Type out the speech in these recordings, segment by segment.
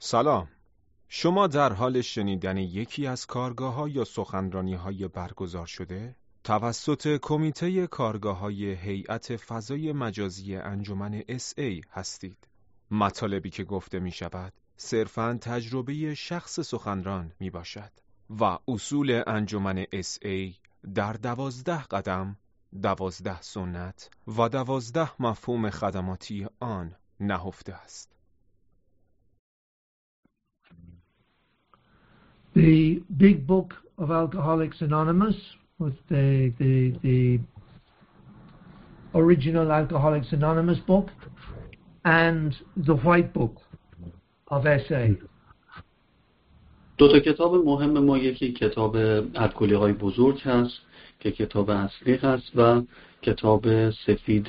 سلام. شما در حال شنیدن یکی از کارگاه‌ها یا سخنرانی‌های برگزار شده توسط کمیته کارگاه‌های هیئت فضای مجازی انجمن SA هستید. مطالبی که گفته می‌شود صرفاً تجربه شخص سخنران میباشد و اصول انجمن SA در 12 قدم، 12 سنت و 12 مفهوم خدماتی آن نهفته است. The big book of Alcoholics Anonymous was the original Alcoholics Anonymous book and the white book of SA. دو تا کتاب مهم ما، یکی کتاب الکلی های بزرگ هست که کتاب اصلی هست و کتاب سفید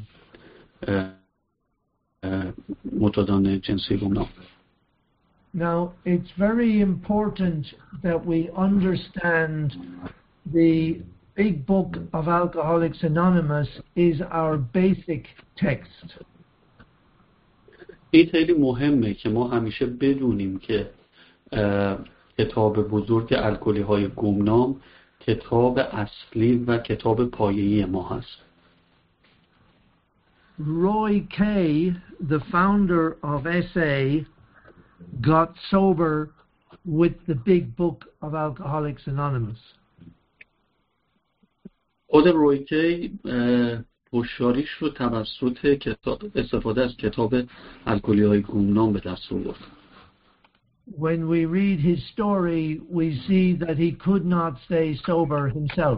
معتادان جنسی گمنام. Now, it's very important that we understand the big book of Alcoholics Anonymous is our basic text. این خیلی مهمه که ما همیشه بدونیم که کتاب بزرگ الکلی های گمنام کتاب اصلی و کتاب پایه‌ای ما هست. Roy Kay, the founder of SA, got sober with the big book of Alcoholics Anonymous. خود روی کی هوشیاریش رو توسط استفاده از کتاب الکلی های گمنام به دست آورد. When we read his story, we see that he could not stay sober himself.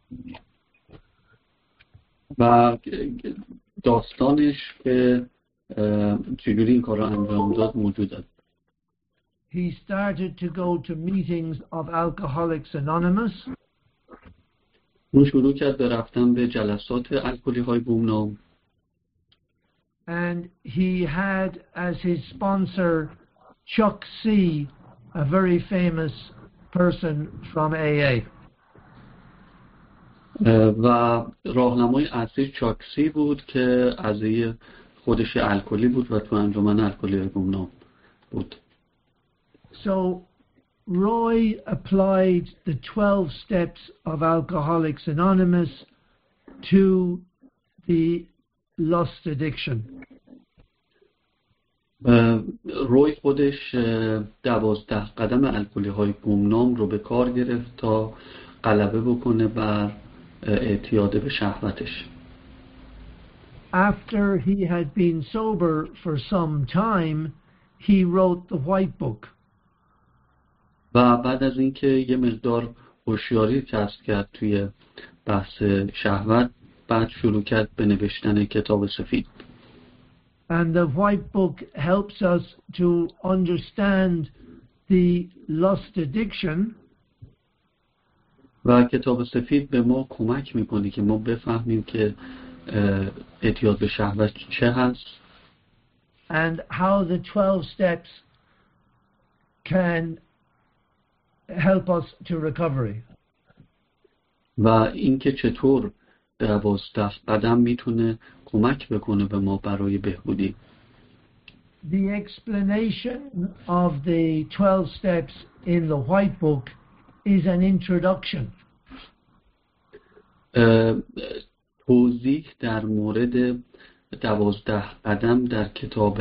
و داستانش که چجوری این کار رو انجام داد موجوده. He started to go to meetings of Alcoholics Anonymous. اون شروع کرد به رفتن به جلسات الکلی های گمنام. And he had as his sponsor Chuck C., a very famous person from AA. و راهنمای اصلی چاک سی بود که عضوی خودش الکلی بود و تو انجمن الکلی گمنام بود. So Roy applied the 12 steps of Alcoholics Anonymous to the lust addiction. روی خودش 12 قدم الکلی های گمنام رو به کار گرفت تا غلبه بکنه بر اعتیاد به شهوتش. After he had been sober for some time, he wrote the white book. و بعد از اینکه یه مقدار هوشیاری کسب کرد توی بحث شهوت، بعد شروع کرد به نوشتن کتاب سفید. And the white book helps us to understand the lust addiction. و کتاب سفید به ما کمک میکنه که ما بفهمیم که اعتیاد به شهوت چه هست. And how the 12 steps can help us to recovery. و اینکه چطور 12 قدم میتونه کمک بکنه به ما برای بهبودی. The explanation of the 12 steps in the white book is an introduction. توضیح در مورد 12 قدم در کتاب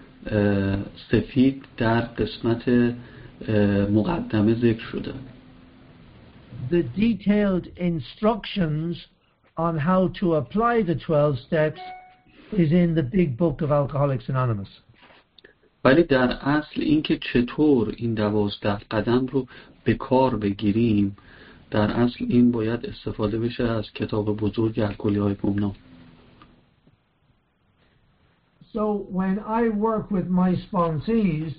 سفید در قسمت مقدمه ذکر شده. The detailed instructions on how to apply the 12 steps is in the big book of Alcoholics Anonymous. ولی در اصل اینکه چطور این 12 قدم رو به کار بگیریم، در اصل این باید استفاده بشه از کتاب بزرگ الکلی های گمنام. So when I work with my sponsees,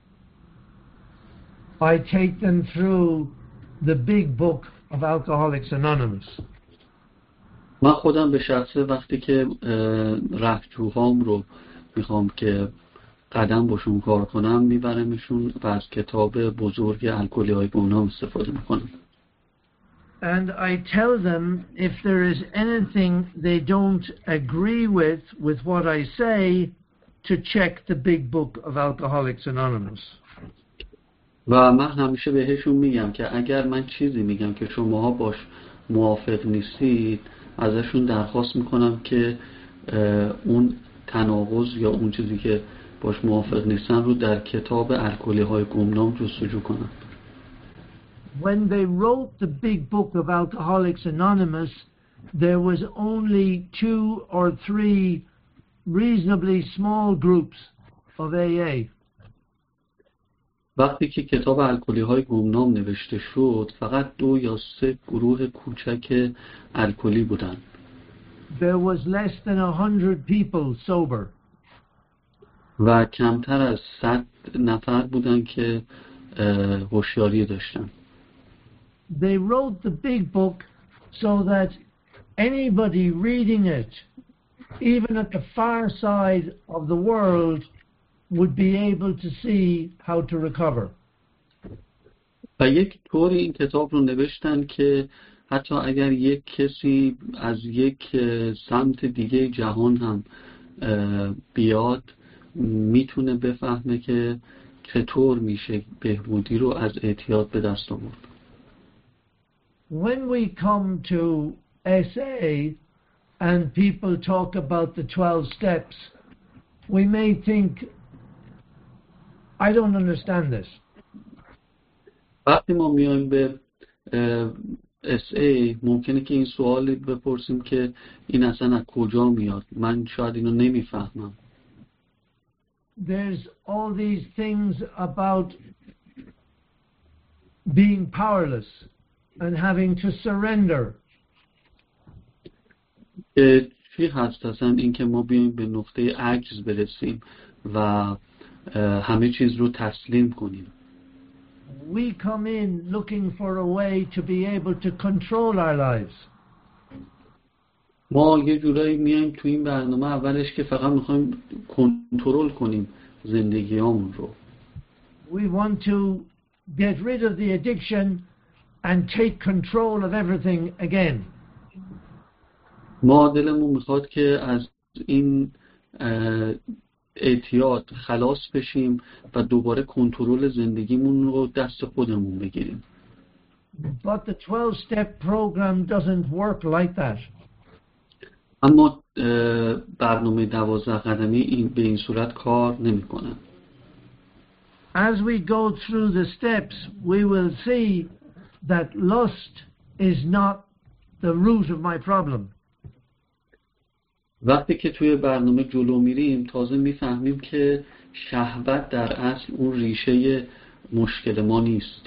I take them through the big book of Alcoholics Anonymous. من خودم به شخصه وقتی که رهجوهام رو میخوام که قدم باشون کار کنم میبرمشون و از کتاب بزرگ الکلی های گمنام استفاده میکنم. And I tell them if there is anything they don't agree with what I say, to check the big book of Alcoholics Anonymous. و من همیشه بهشون میگم که اگر من چیزی میگم که شماها باش موافق نیستید، ازشون درخواست میکنم که اون تناقض یا اون چیزی که باش موافق نیستن رو در کتاب الکلی های گمنام جستجو کنن. When they wrote the big book of Alcoholics Anonymous, there was only 2 or 3 reasonably small groups of AA. وقتی که کتاب الکلی های گمنام نوشته شد، فقط 2 یا 3 گروه کوچک الکلی بودن. There was less than 100 people sober. و کمتر از 100 نفر بودن که هوشیاری داشتن. They wrote the big book so that anybody reading it, even at the far side of the world, would be able to see how to recover. و یک طوری این کتاب رو نوشتن که حتی اگر یک کسی از یک سمت دیگه جهان هم بیاد، میتونه بفهمه که چطور میشه بهبودی رو از اعتیاد به دست آورد. When we come to SA and people talk about the 12 steps, we may think, I don't understand this. وقتی ما میایم به SA ممکنه که این سوالی بپرسیم که این اصلا از کجا میاد، من شاید اینو نمیفهمم. There's all these things about being powerless and having to surrender. چی هست اصلا این که ما بیایم به نقطه عجز برسیم و همه چیز رو تسلیم کنیم. We come in looking for a way to be able to control our lives. ما یه جورایی میایم تو این برنامه اولش که فقط میخوایم کنترل کنیم زندگیامون رو. We want to get rid of the addiction and take control of everything again. ما دلمون میخواد که از این اعتیاد خلاص بشیم و دوباره کنترل زندگیمون رو دست خودمون بگیریم. But the 12-step program doesn't work like that. اما برنامه 12 قدمی به این صورت کار نمیکنه. As we go through the steps, we will see that lust is not the root of my problem. وقتی که توی برنامه جلو میریم تازه میفهمیم که شهوت در اصل اون ریشه مشکل ما نیست.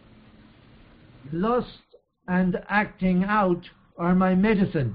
Lust and acting out are my medicine.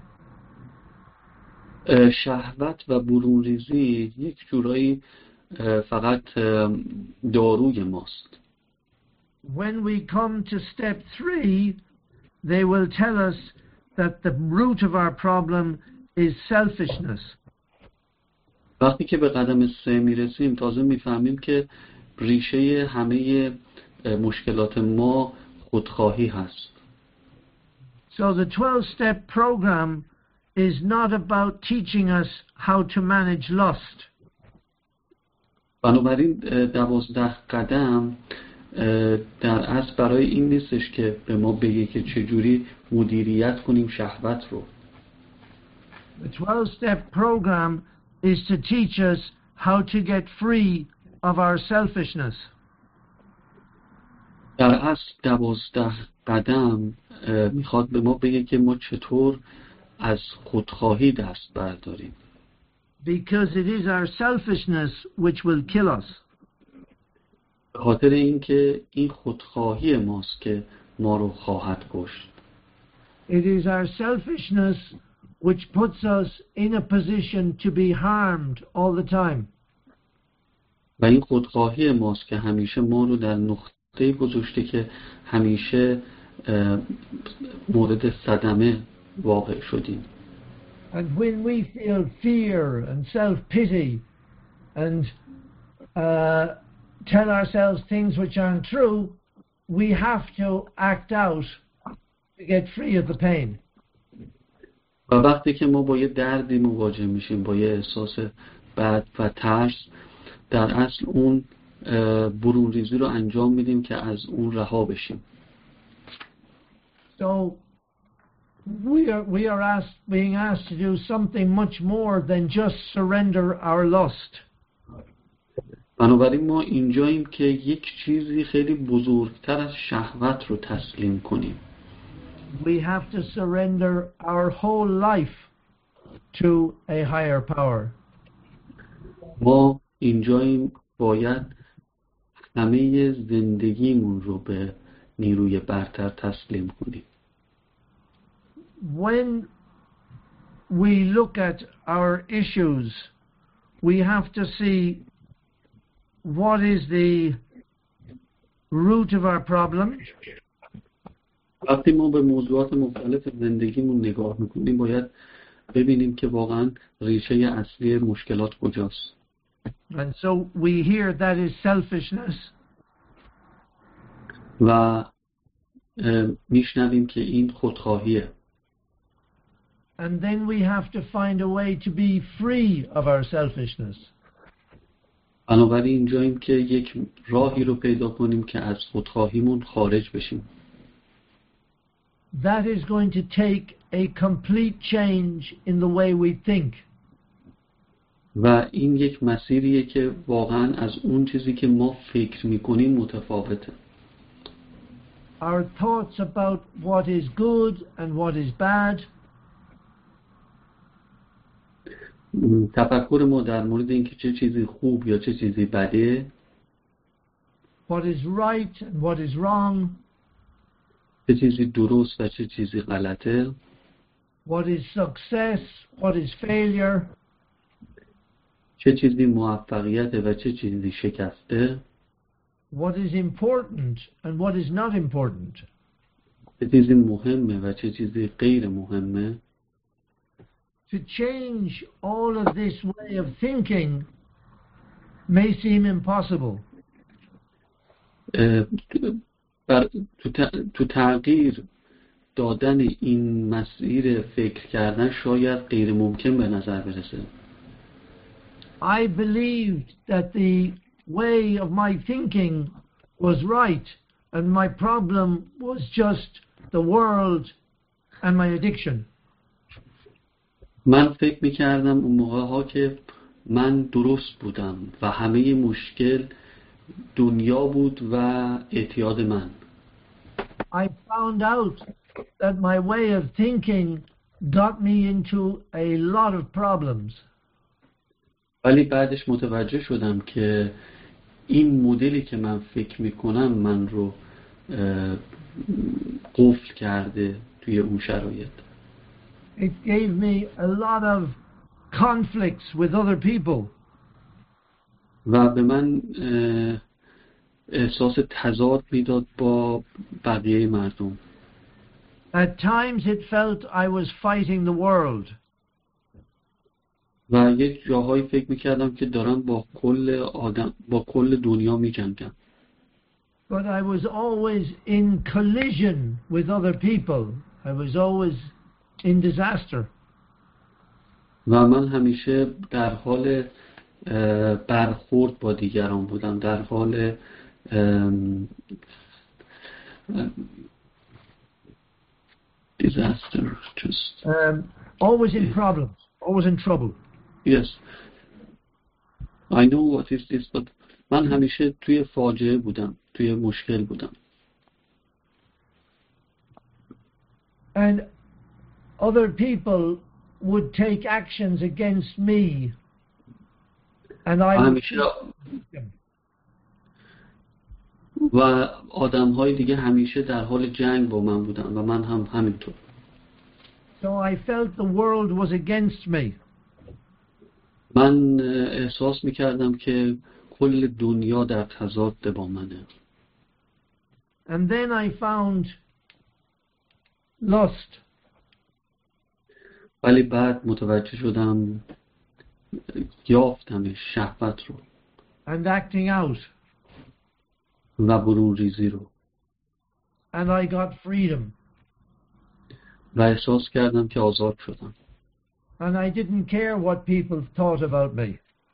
شهوت و برون ریزی یک جورایی فقط داروی ماست. When we come to step 3, they will tell us that the root of our problem is selfishness. وقتی که به قدم 3 میرسیم تازه میفهمیم که ریشه همه مشکلات ما خودخواهی هست. So the 12-step program is not about teaching us how to manage lust. بنابراین 12 قدم در اصل برای این نیستش که به ما بگه که چجوری مدیریت کنیم شهوت رو. The 12-step program is to teach us how to get free of our selfishness. در اصل 12 قدم میخواد به ما بگه که ما چطور از خودخواهی دست برداریم. Because it is our selfishness which will kill us. به خاطر اینکه این خودخواهی ماست که ما رو خواهد کشت. It is our selfishness which puts us in a position to be harmed all the time. و این خودخواهی ماست که همیشه ما رو در نقطه گذاشته که همیشه مورد صدمه واقع شدیم. And when we feel fear and self-pity and tell ourselves things which aren't true, we have to act out to get free of the pain. و وقتی که ما با یه دردی مواجه میشیم، با یه احساس بد و ترس در اصل اون برون ریزی رو انجام میدیم که از اون رها بشیم. So we are being asked to do something much more than just surrender our lust. بنابراین ما اینجاییم که یک چیزی خیلی بزرگتر از شهوت رو تسلیم کنیم. We have to surrender our whole life to a higher power. ما اینجاییم باید همه زندگیمون رو به نیروی برتر تسلیم کنیم. When we look at our issues, we have to see what is the root of our problem. وقتی ما به موضوعات مختلف زندگیمون نگاه میکنیم باید ببینیم که واقعا ریشه اصلی مشکلات کجاست. And so we hear that is selfishness. و میشنویم که این خودخواهیه. And then we have to find a way to be free of our selfishness. بنابراین اینجاییم که یک راهی رو پیدا کنیم که از خودخواهیمون خارج بشیم. That is going to take a complete change in the way we think. و این یک مسیریه که واقعا از اون چیزی که ما فکر میکنیم متفاوته. Our thoughts about what is good and what is bad. تفکر ما در مورد اینکه چه چیزی خوب یا چه چیزی بده. What is right and what is wrong. چه چیزی درست و چه چیزی غلطه. What is success, what is failure. چه چیزی موفقیت و چه چیزی شکسته. What is important and what is not important. چه چیزی مهمه و چه چیزی غیر مهمه. To change all of this way of thinking may seem impossible. تو تغییر دادن این مسیر فکر کردن شاید غیر ممکن به نظر برسه. I believed that the way of my thinking was right and my problem was just the world and my addiction. من فکر میکردم اون موقع ها که من درست بودم و همه مشکل دنیا بود و اعتیاد من. I found out that my way of thinking got me into a lot of problems. ولی بعدش متوجه شدم که این مدلی که من فکر میکنم من رو قفل کرده توی اون شرایط. It gave me a lot of conflicts with other people. و به من احساس تضاد میداد با بقیه مردم. At times it felt I was fighting the world. و یک جاهایی فکر میکردم که دارم با کل دنیا میجنگم. But I was always in collision with other people. I was always in disaster. و من همیشه در حال برخورد با دیگران بودم، در حال disaster, just always in problems, always in trouble. Yes, I know what is this, but من همیشه توی فاجعه بودم، توی مشکل بودم. And other people would take actions against me, and I would و آدم‌های دیگه همیشه در حال جنگ با من بودن و من هم همینطور. So I felt the world was against me. من احساس می‌کردم که کل دنیا در تضاد با منه. And then I found lust. ولی بعد متوجه شدم، یافتم شهوت رو. And acting out. و برون ریزی رو. And I got freedom. و احساس کردم که آزاد شدم. And I didn't care what people thought about me.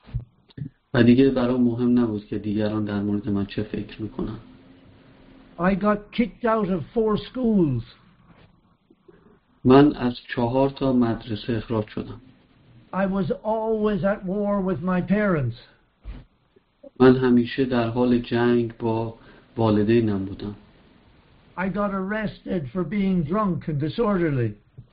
و دیگه برام مهم نبود که دیگران در مورد من چه فکر میکنن. I got kicked out of 4 schools. من از 4 تا مدرسه اخراج شدم. I was always at war with my parents. من همیشه در حال جنگ با والدینم بودم. I got arrested for being drunk and disorderly.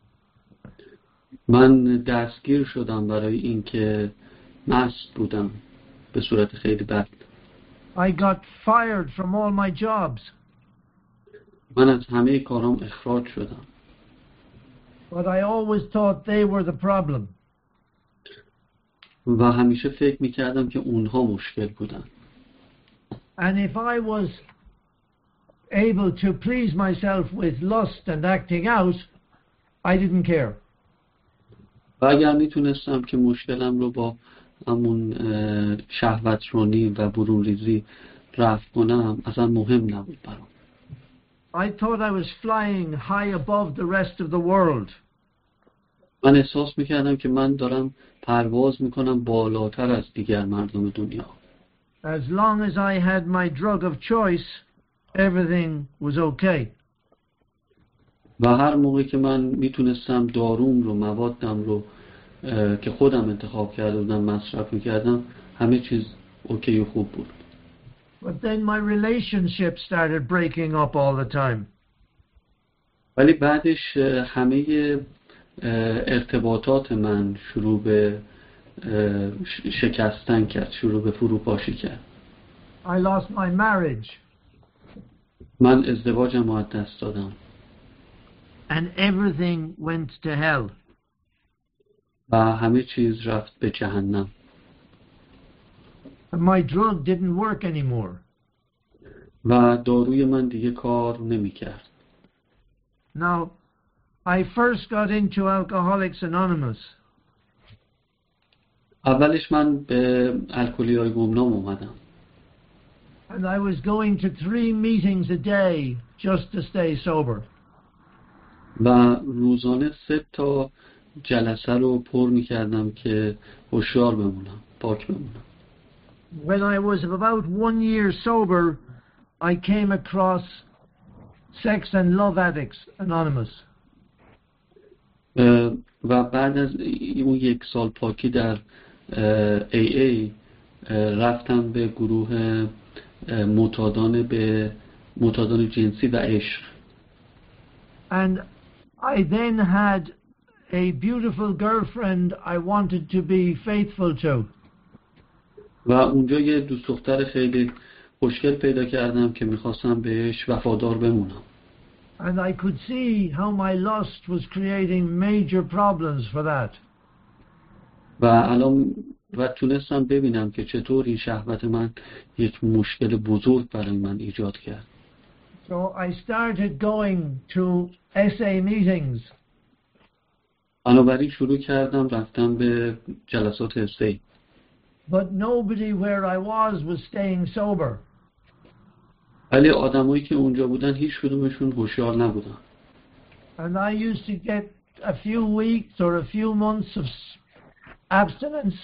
من دستگیر شدم برای اینکه مست بودم به صورت خیلی بد. I got fired from all my jobs. من از همه کارام اخراج شدم. But I always thought they were the problem. و همیشه فکر میکردم که اونها مشکل بودن. And if I was able to please myself with lust and acting out, I didn't care. و اگر میتونستم که مشکلم رو با همون شهوترانی و برون ریزی رفع کنم اصلا مهم نبود برام. I thought I was flying high above the rest of the world. من احساس میکردم که من دارم پرواز میکنم بالاتر از دیگر مردم دنیا. As long as I had my drug of choice, everything was okay. و هر موقع که من میتونستم داروم رو، موادم رو که خودم انتخاب کرده بودم مصرف میکردم، همه چیز اوکی و خوب بود. But then my relationship started breaking up all the time. ولی بعدش همه ارتباطات من شروع به شکستن کرد، شروع به فروپاشی کرد. I lost my marriage. من ازدواجم رو از دست دادم. And everything went to hell. و همه چیز رفت به جهنم. And my drug didn't work anymore. و داروی من دیگه کار نمی کرد. Now, I first got into Alcoholics Anonymous. اولش من به الکلیای گمنام اومدم. And I was going to 3 meetings a day just to stay sober. و روزانه 3 تا جلسه رو پر می کردم که هوشیار بمونم، پاک بمونم. When I was about 1 year sober, I came across Sex and Love Addicts Anonymous. و بعد از اون 1 سال پاکی در AA رفتم به گروه معتادان جنسی و عشق. And I then had a beautiful girlfriend I wanted to be faithful to. و اونجا یه دوست دختر خیلی خوشگل پیدا کردم که میخواستم بهش وفادار بمونم. And I could see how my lust was creating major problems for that. و تونستم ببینم که چطور این شهوت من یک مشکل بزرگ برای من ایجاد کرد. So I started going to SA meetings. بنابراین شروع کردم رفتم به جلسات SA. But nobody where I was staying sober. ولی آدمایی که اونجا بودن هیچ کدومشون هوشیار نبودن. And I used to get a few weeks or a few months of abstinence.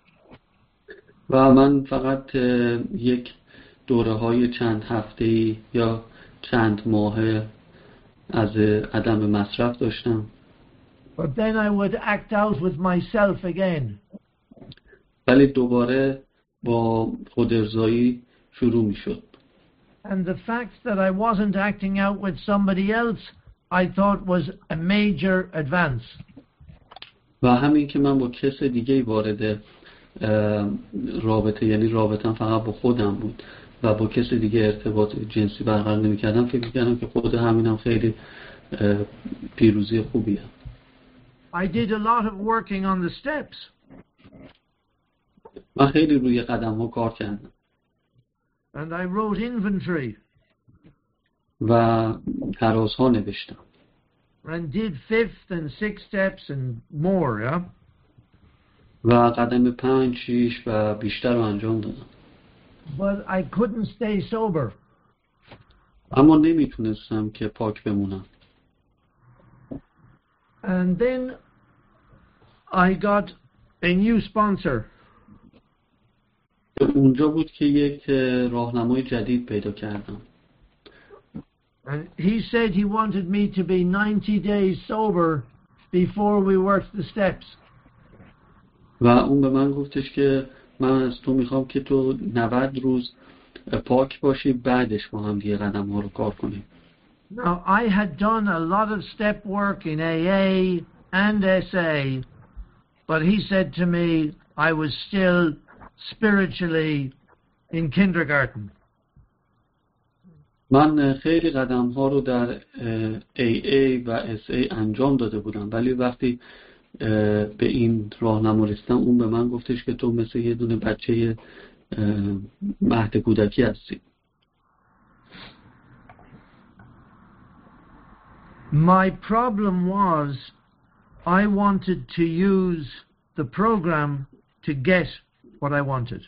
و من فقط یک دوره‌های چند هفته‌ای یا چند ماه از عدم مصرف داشتم. But then I would act out with myself again. ولی دوباره با خودارضایی شروع می‌شد. And the fact that I wasn't acting out with somebody else, I thought was a major advance. و همین که من با کس دیگه وارد رابطه، یعنی رابطم فقط با خودم بود و با کس دیگه ارتباط جنسی برقرار نمی‌کردم، فکر می‌کردم که خود همینم خیلی پیروزی خوبیه. I did a lot of working on the steps. من خیلی روی قدم‌ها کار کردم. And I wrote inventory. و ترازها نوشتم. And did 5th and 6th steps and more, yeah? و قدم 5، 6 و بیشتر رو انجام دادم. But I couldn't stay sober. اما نمیتونستم که پاک بمونم. And then I got a new sponsor. اونجا بود که یک راهنمای جدید پیدا کردم. And he said he wanted me to be 90 days sober before we worked the steps. و اون به من گفتش که من از تو میخوام که تو 90 روز پاک باشی، بعدش با هم دیگه قدم ها رو کار کنیم. Now, I had done a lot of step work in AA and SA, but he said to me I was still spiritually in kindergarten. من خیلی قدم ها رو در AA و SA انجام داده بودم، ولی وقتی به این راهنما رسیدم اون به من گفتش که تو مثل یه دونه بچه مهد کودکی هستی. My problem was I wanted to use the program to get what I wanted.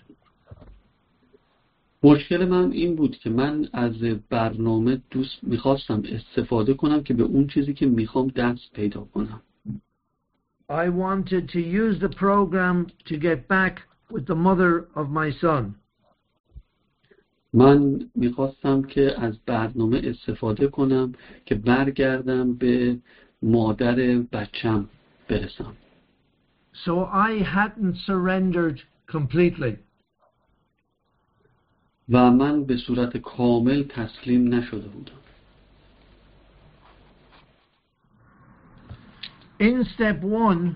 مشکل من این بود که من از برنامه میخواستم استفاده کنم که به اون چیزی که میخوام دست پیدا کنم. I wanted to use the program to get back with the mother of my son. من میخواستم که از برنامه استفاده کنم که برگردم به مادر بچم برسم. So I hadn't surrendered completely. و من به صورت کامل تسلیم نشده بودم. In step 1,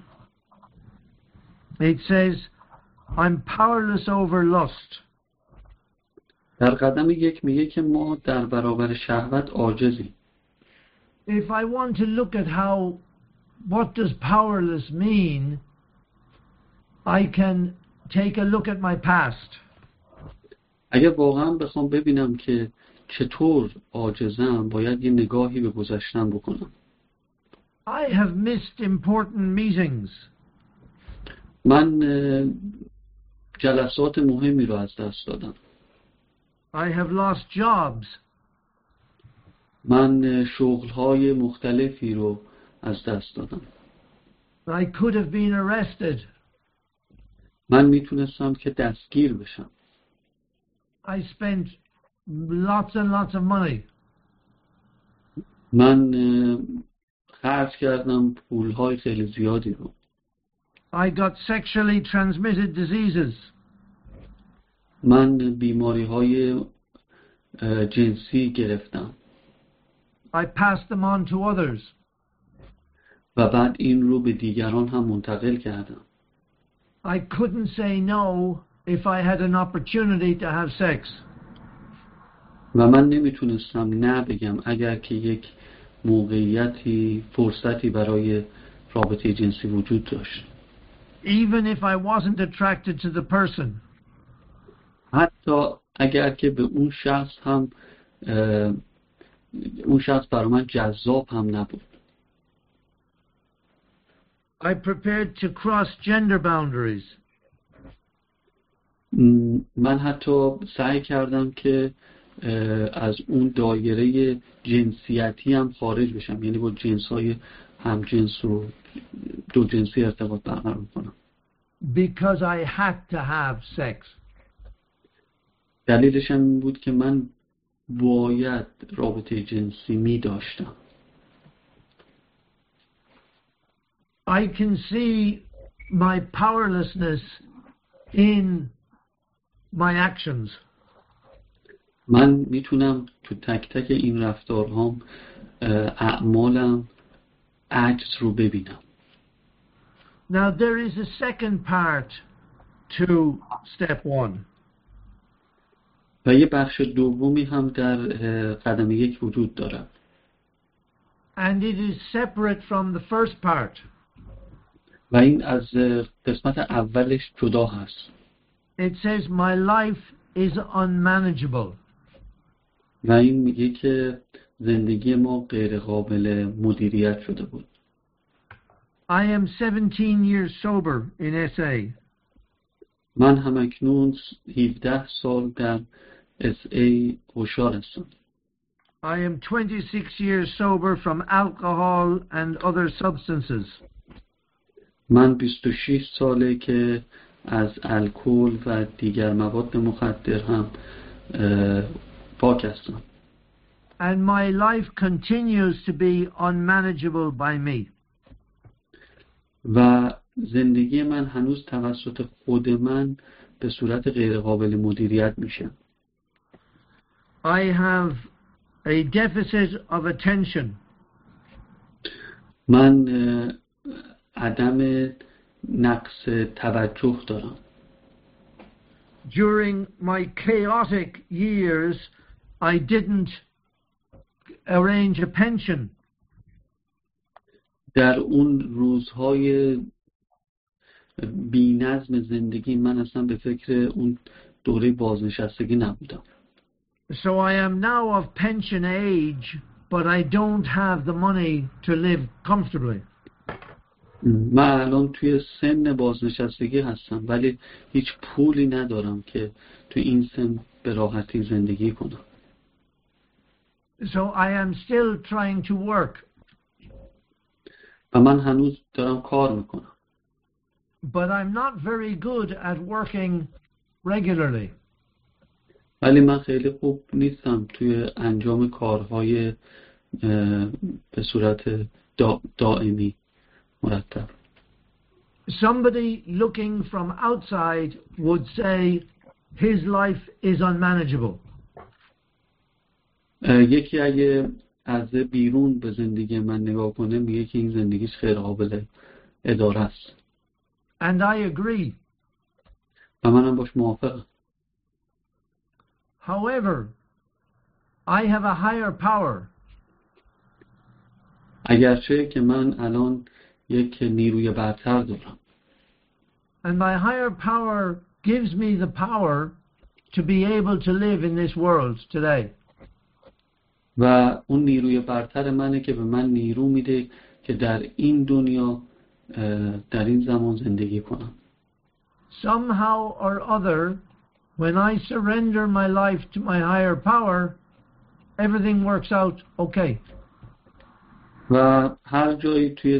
it says, I'm powerless over lust. در قدم 1 میگه که ما در برابر شهوت عاجزیم. If I want to look at what does powerless mean, I can take a look at my past. اگر واقعا بخوام ببینم که چطور عاجزم، باید یه نگاهی به گذشتم بکنم. I have missed important meetings. من جلسات مهمی رو از دست دادم. I have lost jobs. من شغل‌های مختلفی رو از دست دادم. I could have been arrested. من میتونستم که دستگیر بشم. I spent lots and lots of money. من خرج کردم پول‌های خیلی زیادی رو. I got sexually transmitted diseases. من بیماری‌های جنسی گرفتم. I passed them on to others. و بعد این رو به دیگران هم منتقل کردم. I couldn't say no if I had an opportunity to have sex. و من نمیتونستم نه بگم اگر که یک موقعیتی، فرصتی برای رابطه جنسی وجود داشت. Even if I wasn't attracted to the person. حتی اگر که به اون شخص هم اون شخص برای من جذاب هم نبود. I prepared to cross gender boundaries. من حتی سعی کردم که از اون دایره جنسیتی هم خارج بشم، یعنی با جنس‌های همجنس و دو جنسی ارتباط برقرار کنم. Because I had to have sex. دلیلش هم این بود که من باید رابطه جنسی می داشتم. I can see my powerlessness in my actions. من میتونم تو تک تک این رفتارهام اعمالم عجز رو ببینم. Now there is a second part to step 1. و یه بخش دومی هم در قدم 1 وجود دارد. And it is separate from the first part. و این از قسمت اولش جدا هست. It says my life is unmanageable. و این میگه که زندگی ما غیر قابل مدیریت شده بود. I am 17 years sober in SA. من همکنون 17 سال در SA هوشیار هستم. I am 26 years sober from alcohol and other substances. من 26 ساله که از الکل و دیگر مواد مخدر هم پاک هستم. And my life continues to be unmanageable by me. و زندگی من هنوز توسط خود من به صورت غیر قابل مدیریت میشه. I have a deficit of attention. من عدم نقص توجه دارم. During my chaotic years, I didn't arrange a pension. در اون روزهای بی نظم زندگی من اصلا به فکر اون دوره بازنشستگی نبودم. So I am now of pension age, but I don't have the money to live comfortably. من الان توی سن بازنشستگی هستم ولی هیچ پولی ندارم که توی این سن به راحتی زندگی کنم. So I am still trying to work. و من هنوز دارم کار میکنم. But I'm not very good at working regularly. ولی من خیلی خوب نیستم توی انجام کارهای به صورت دائمی مرتب. Somebody looking from outside would say his life is unmanageable. یکی اگه از بیرون به زندگی من نگاه کنه میگه که این زندگیش خیلی قابل اداره است. And I agree. و منم باش موافقم. However, I have a higher power. اگرچه که من الان یک نیروی برتر دارم. And my higher power gives me the power to be able to live in this world today. و اون نیروی برتر منه که به من نیرو میده که در این دنیا در این زمان زندگی کنم. Somehow or other, when I surrender my life to my higher power, everything works out okay. و هر جایی توی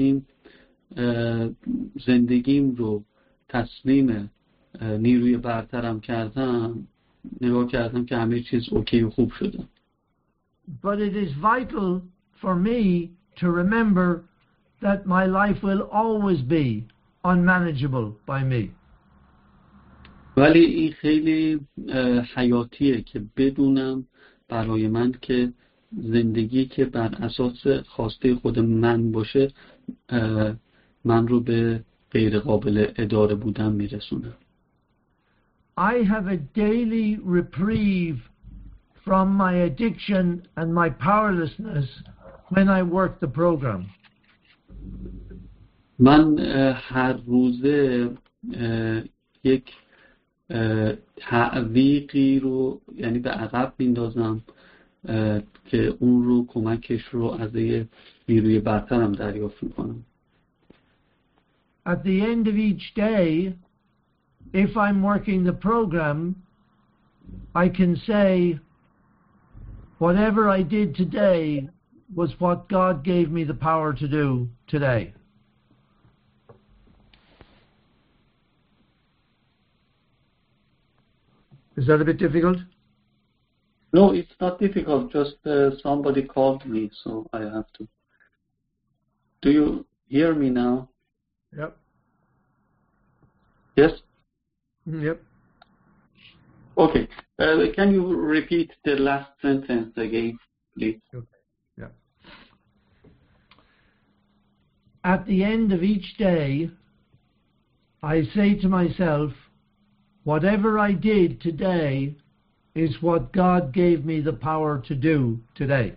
زندگیم رو تسلیم نیروی برترم کردم، نگاه کردم که همه چیز اوکی و خوب شده. But it is vital for me to remember that my life will always be unmanageable by me. ولی این خیلی حیاتیه که بدونم برای من که زندگی که بر اساس خواسته خود من باشه من رو به غیر قابل اداره بودن میرسونه. I have a daily reprieve from my addiction and my powerlessness when I work the program. من هر روزه یک تعویقی رو یعنی به عقب میندازم که اون رو کمکش رو از نیروی برترم دریافت میکنم. At the end of each day, if I'm working the program, I can say, whatever I did today was what God gave me the power to do today. Is that a bit difficult? No, it's not difficult. Just somebody called me, so I have to. Do you hear me now? Yep. Yes? Yep. Okay. Can you repeat the last sentence again, please? Okay. Yeah. At the end of each day, I say to myself, whatever I did today is what God gave me the power to do today.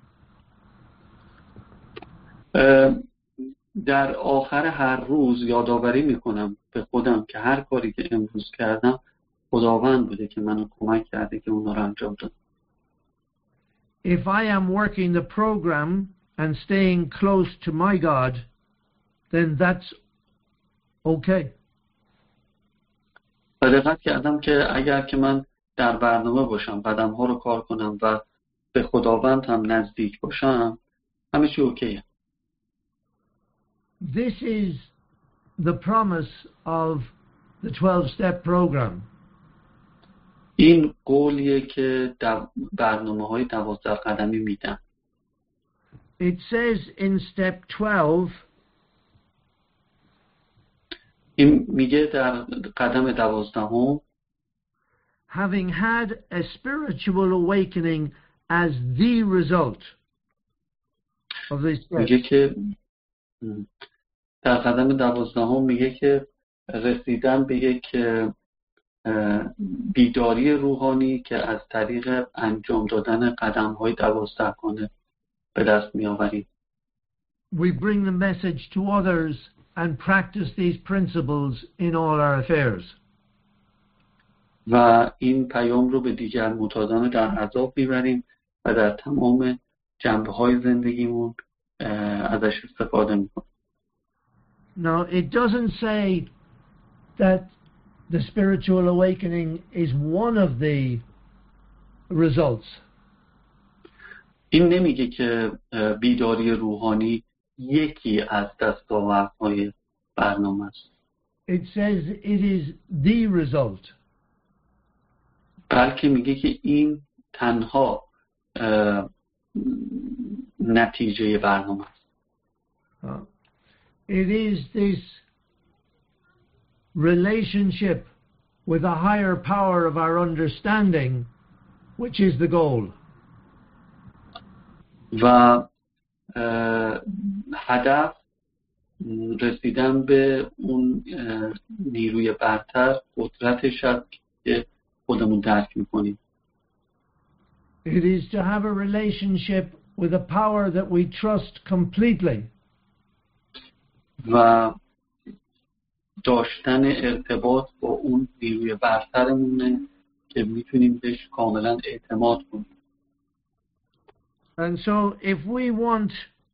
در آخر هر روز یادآوری میکنم به خودم که هر کاری که امروز کردم خداوند بوده که منو کمک کرده که اونا رو انجام بدم. If I am working the program and staying close to my God, then that's okay. و دقت کردم که اگر که من در برنامه باشم، قدم ها رو کار کنم و به خداوند هم نزدیک باشم، همه چی اوکیه. This is the promise of the 12-step program. این قولیه که برنامه‌های 12 قدمی میدم. It says in step 12, این میگه در قدم 12 having had a spiritual awakening as the result of this step. میگه که در قدم 12 میگه که رسیدن به یک بیداری روحانی که از طریق انجام دادن قدم‌های 12 گانه به دست می‌آوریم. We bring the message to others and practice these principles in all our affairs. و این پیام رو به دیگر معتادان در عذاب میبریم و در تمام جنبه‌های زندگیمون ازش استفاده میکنیم. Now, it doesn't say that the spiritual awakening is one of the results. این نمیگه که بیداری روحانی یکی از دستاوردهای برنامه است. It says it is the result. بلکه میگه که این تنها نتیجه برنامه است. It is this relationship with a higher power of our understanding which is the goal. و هدف رسیدن به اون نیروی برتر، قدرتش است که خودمون درک میکنیم. It is to have a relationship with a power that we trust completely. و داشتن ارتباط با اون نیروی برترمونه که میتونیم بهش کاملا اعتماد کنیم. And so if we want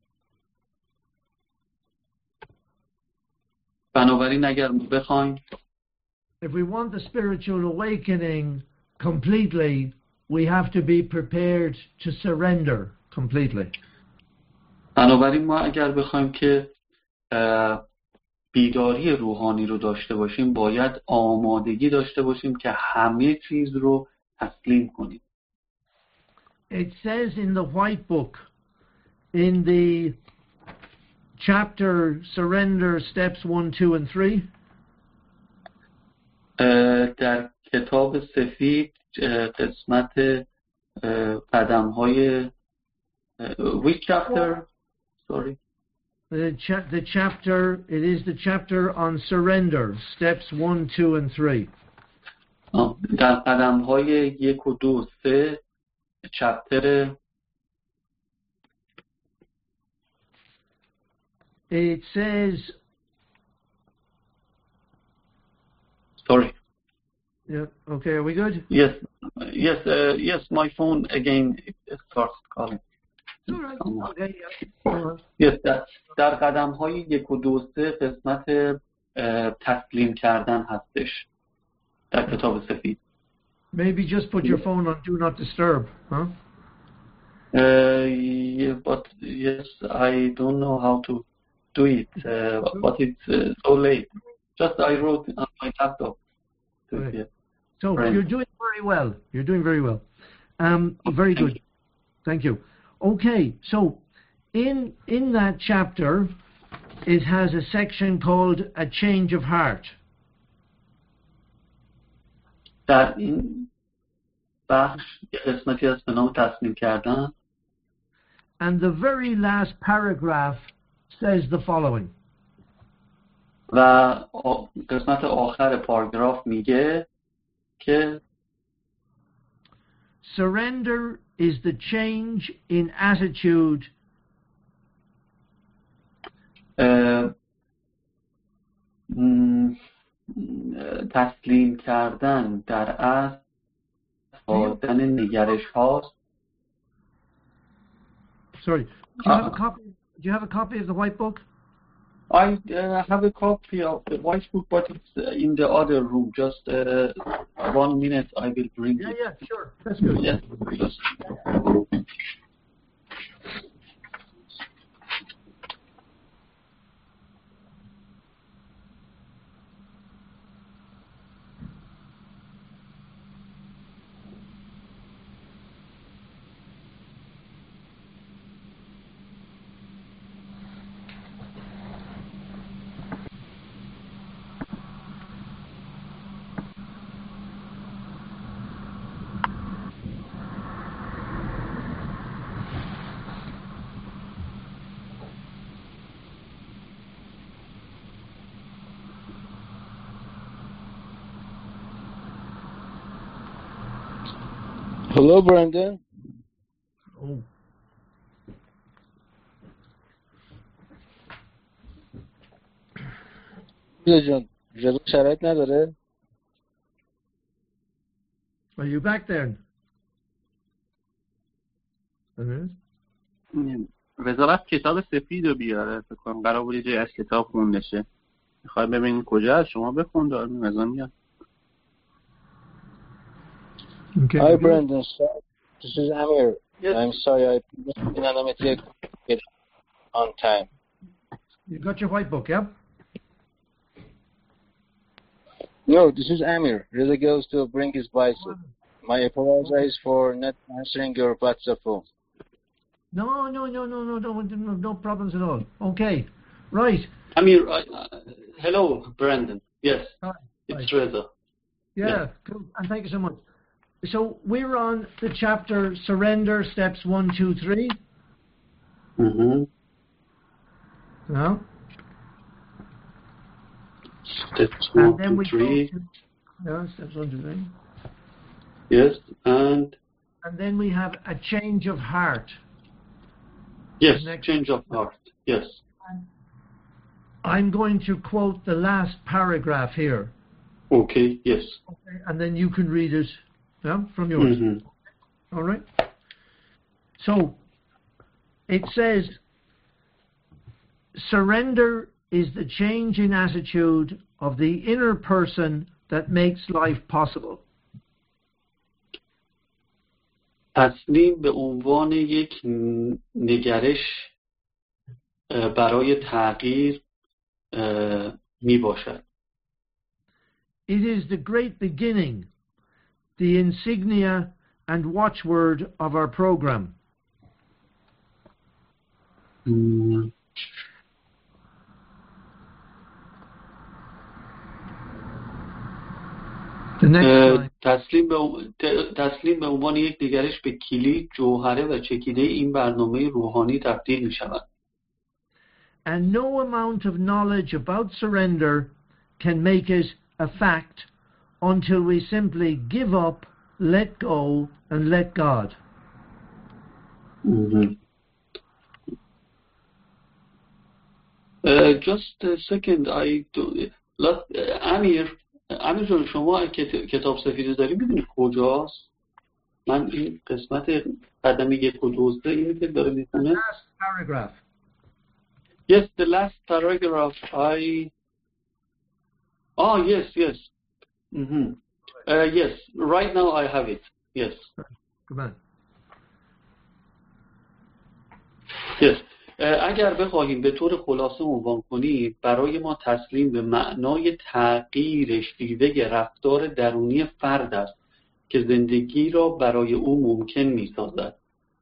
بنابراین اگر بخوایم if we want the spiritual awakening completely, we have to be prepared to surrender completely. بنابراین ما اگر بخوایم که بیداری روحانی رو داشته باشیم باید آمادگی داشته باشیم که همه چیز رو تسلیم کنیم. It says in the White Book, in the chapter Surrender Steps 1, 2 and 3, در کتاب سفید قسمت قدم‌های which chapter? Sorry. The chapter, it is the chapter on surrender, steps 1, 2 and 3. در قدم‌های 1 و 2 و 3 چپتر It says, sorry. yeah, okay, are we good? Yes, yes, my phone again starts calling. All right, okay, yeah. Yes, در قدم‌های 1 و 2 و 3 قسمت تسلیم کردن هستش در کتاب سفید. Maybe just put your phone on Do Not Disturb, huh? Yeah, but yes, I don't know how to do it, but it's so late. Just I wrote on my laptop. Right. Yeah. So Right. you're doing very well. You're doing very well. Very good. Thank you. Okay, so in that chapter, it has a section called A Change of Heart. در این بخش قسمتی هست به نام تسلیم کردن. And the very last paragraph says the following. و قسمت آخر پاراگراف میگه که Surrender is the change in attitude تسلیم کردن در اصل دادن نگرش هاست. Sorry, do you have a copy of the White Book? I have a copy of the White Book, but it's in the other room. Just 1 minute, I will bring it. Yeah, sure. That's good. Yes. Hello, Brandon. Oh. جان رضا شرایط نداره؟ Are you back there? رضا رفت کتاب سفید رو بیاره، فکر کنم قرار بود یه جایی از کتاب خونده شه. میخوای ببینید کجا از شما بخون دارم رضا میاد. Okay. Hi, Brandon. This is Amir. Yes. I'm sorry I didn't get on time. You got your white book, yeah? No, this is Amir. Reza goes to bring his bicycle. My apologize for not answering your WhatsApp phone. No problems at all. Okay, right. Amir, hello, Brandon. Yes, Hi. it's Hi. Reza. Yeah, cool. And thank you so much. So we're on the chapter Surrender, steps 1, 2, 3. Mm-hmm. No? Steps And 1 then to we 3. go to, yeah, steps 1, 2, 3. Yes, and then we have a change of heart. yes, Next. change of heart. Yes. I'm going to quote the last paragraph here. Okay, yes. Okay, and then you can read it, yeah, from yours. Mm-hmm. All right? So, it says, surrender is the change in attitude of the inner person that makes life possible. تسلیم به عنوان یک نگرش برای تغییر می باشد. It is the great beginning, the insignia and watchword of our program. The next line. تسلیم به عنوان یک نگرش به کلید، جوهره و چکیده این برنامه روحانی تبدیل می شود. And no amount of knowledge about surrender can make it a fact until we simply give up, let go, and let God. Just a second, امیر جان شما کتاب سفید داری میدونی کجاست؟ من این قسمت قدم 1 و 2 اینی که داره میخونه. Last paragraph. Yes, the last paragraph. Yes. Mm-hmm. Yes, right now I have it. Yes. Come on. Yes. اگر بخواهیم به طور خلاصه عنوان کنیم، برای ما تسلیم به معنای تغییر شیوه رفتار درونی فرد است که زندگی را برای او ممکن می‌سازد.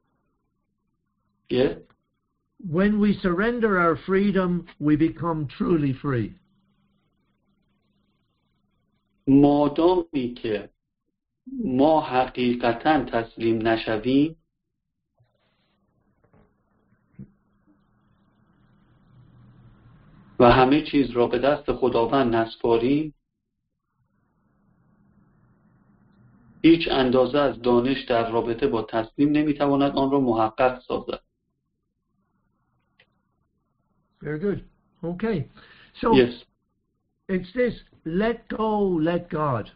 Yes. When we surrender our freedom, we become truly free. مادامی که ما حقیقتاً تسلیم نشویم، و همه چیز را به دست خداوند نسپاریم، هیچ اندازه از دانش در رابطه با تسلیم نمیتواند آن را محقق سازد. Very good. Okay. So Yes. it's this, let go, let God.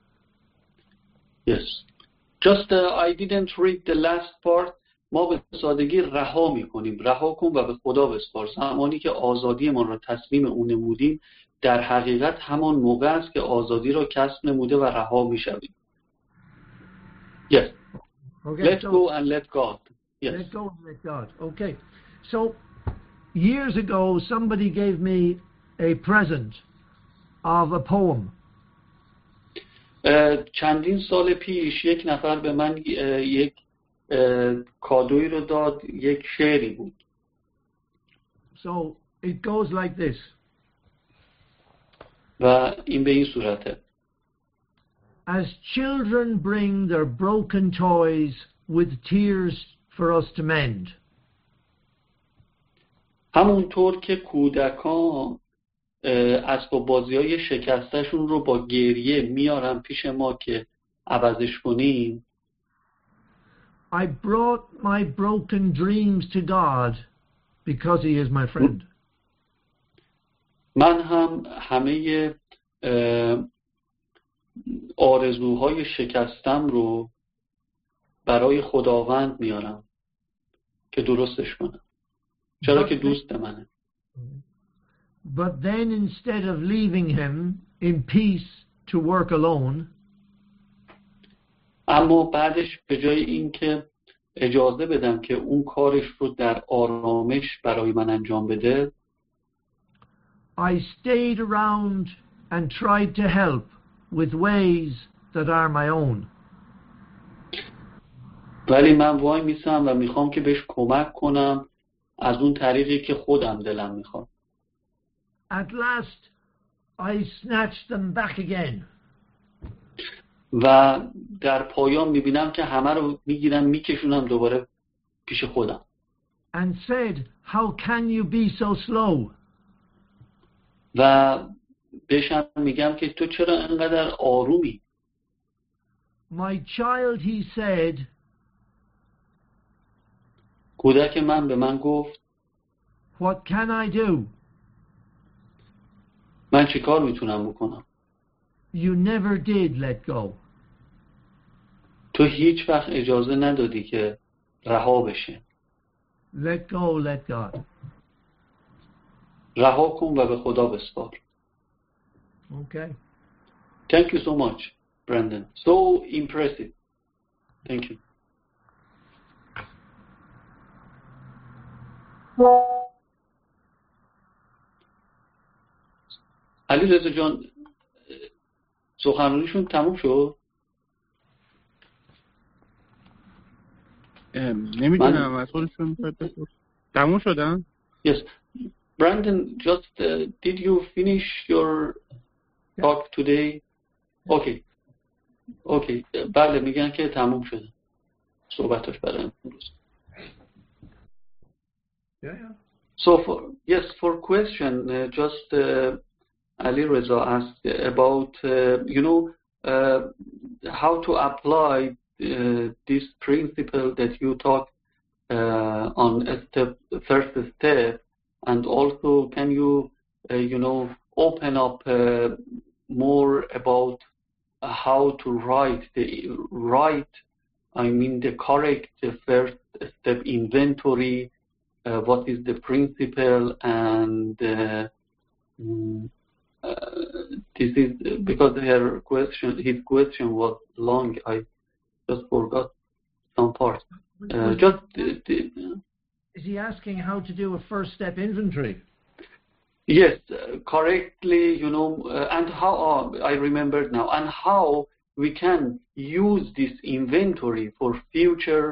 Yes. Just I didn't read the last part. ما به سادگی رها میکنیم. رها کن و به خدا بسپار. زمانی که آزادی ما را تسلیم اون نمودیم، در حقیقت همان موقع است که آزادی را کسب نموده و رها میشویم. Yes. Okay. Let go and let God. Yes. Let go and let God. Okay. So years ago, somebody gave me a present of a poem. چندین سال پیش یک نفر به من یک کادویی رو داد، یک شعری بود. So it goes like this. و این به این صورته. As children bring their broken toys with tears for us to mend. همونطور که کودکان اسباب بازی‌های شکستشون رو با گریه میارن پیش ما که عوضش کنیم. I brought my broken dreams to God because he is my friend. من هم همه آرزوهای شکستم رو برای خداوند میارم که درستش کنم، چرا که دوست منه. But then instead of leaving him in peace to work alone, اما بعدش به جای این که اجازه بدم که اون کارش رو در آرامش برای من انجام بده، I stayed around and tried to help with ways that are my own. ولی من وای میسم و میخوام که بهش کمک کنم از اون طریقی که خودم دلم میخواد. At last I snatched them back again. و در پایان میبینم که همه رو میگیرم میکشونم دوباره پیش خودم. And said, how can you be so slow? و بهشم میگم که تو چرا انقدر آرومی؟ My child, he said, کودک من به من گفت what can I do? من چی کار میتونم بکنم؟ You never did let go. تو هیچ وقت اجازه ندادی که رها بشه. Let go, let God. رها کن و به خدا بسپار. Okay. Thank you so much, Brandon. So impressive. Thank you. علی رضا جان سخنرانیشون تموم شد؟ نمیدونم از خودشون تموم شدن؟ Yes. Brandon, just did you finish your talk today? Okay. Okay. بله میگن که تموم شده صحبتاش برای امروز. Yeah. So for question, just Ali Reza asked about how to apply this principle that you talked on first step, and also can you open up more about how to write the correct first step inventory. What is the principle, and this is because his question was long. I just forgot some parts. Is he asking how to do a first step inventory? Yes, correctly, and how I remembered now, and how we can use this inventory for future,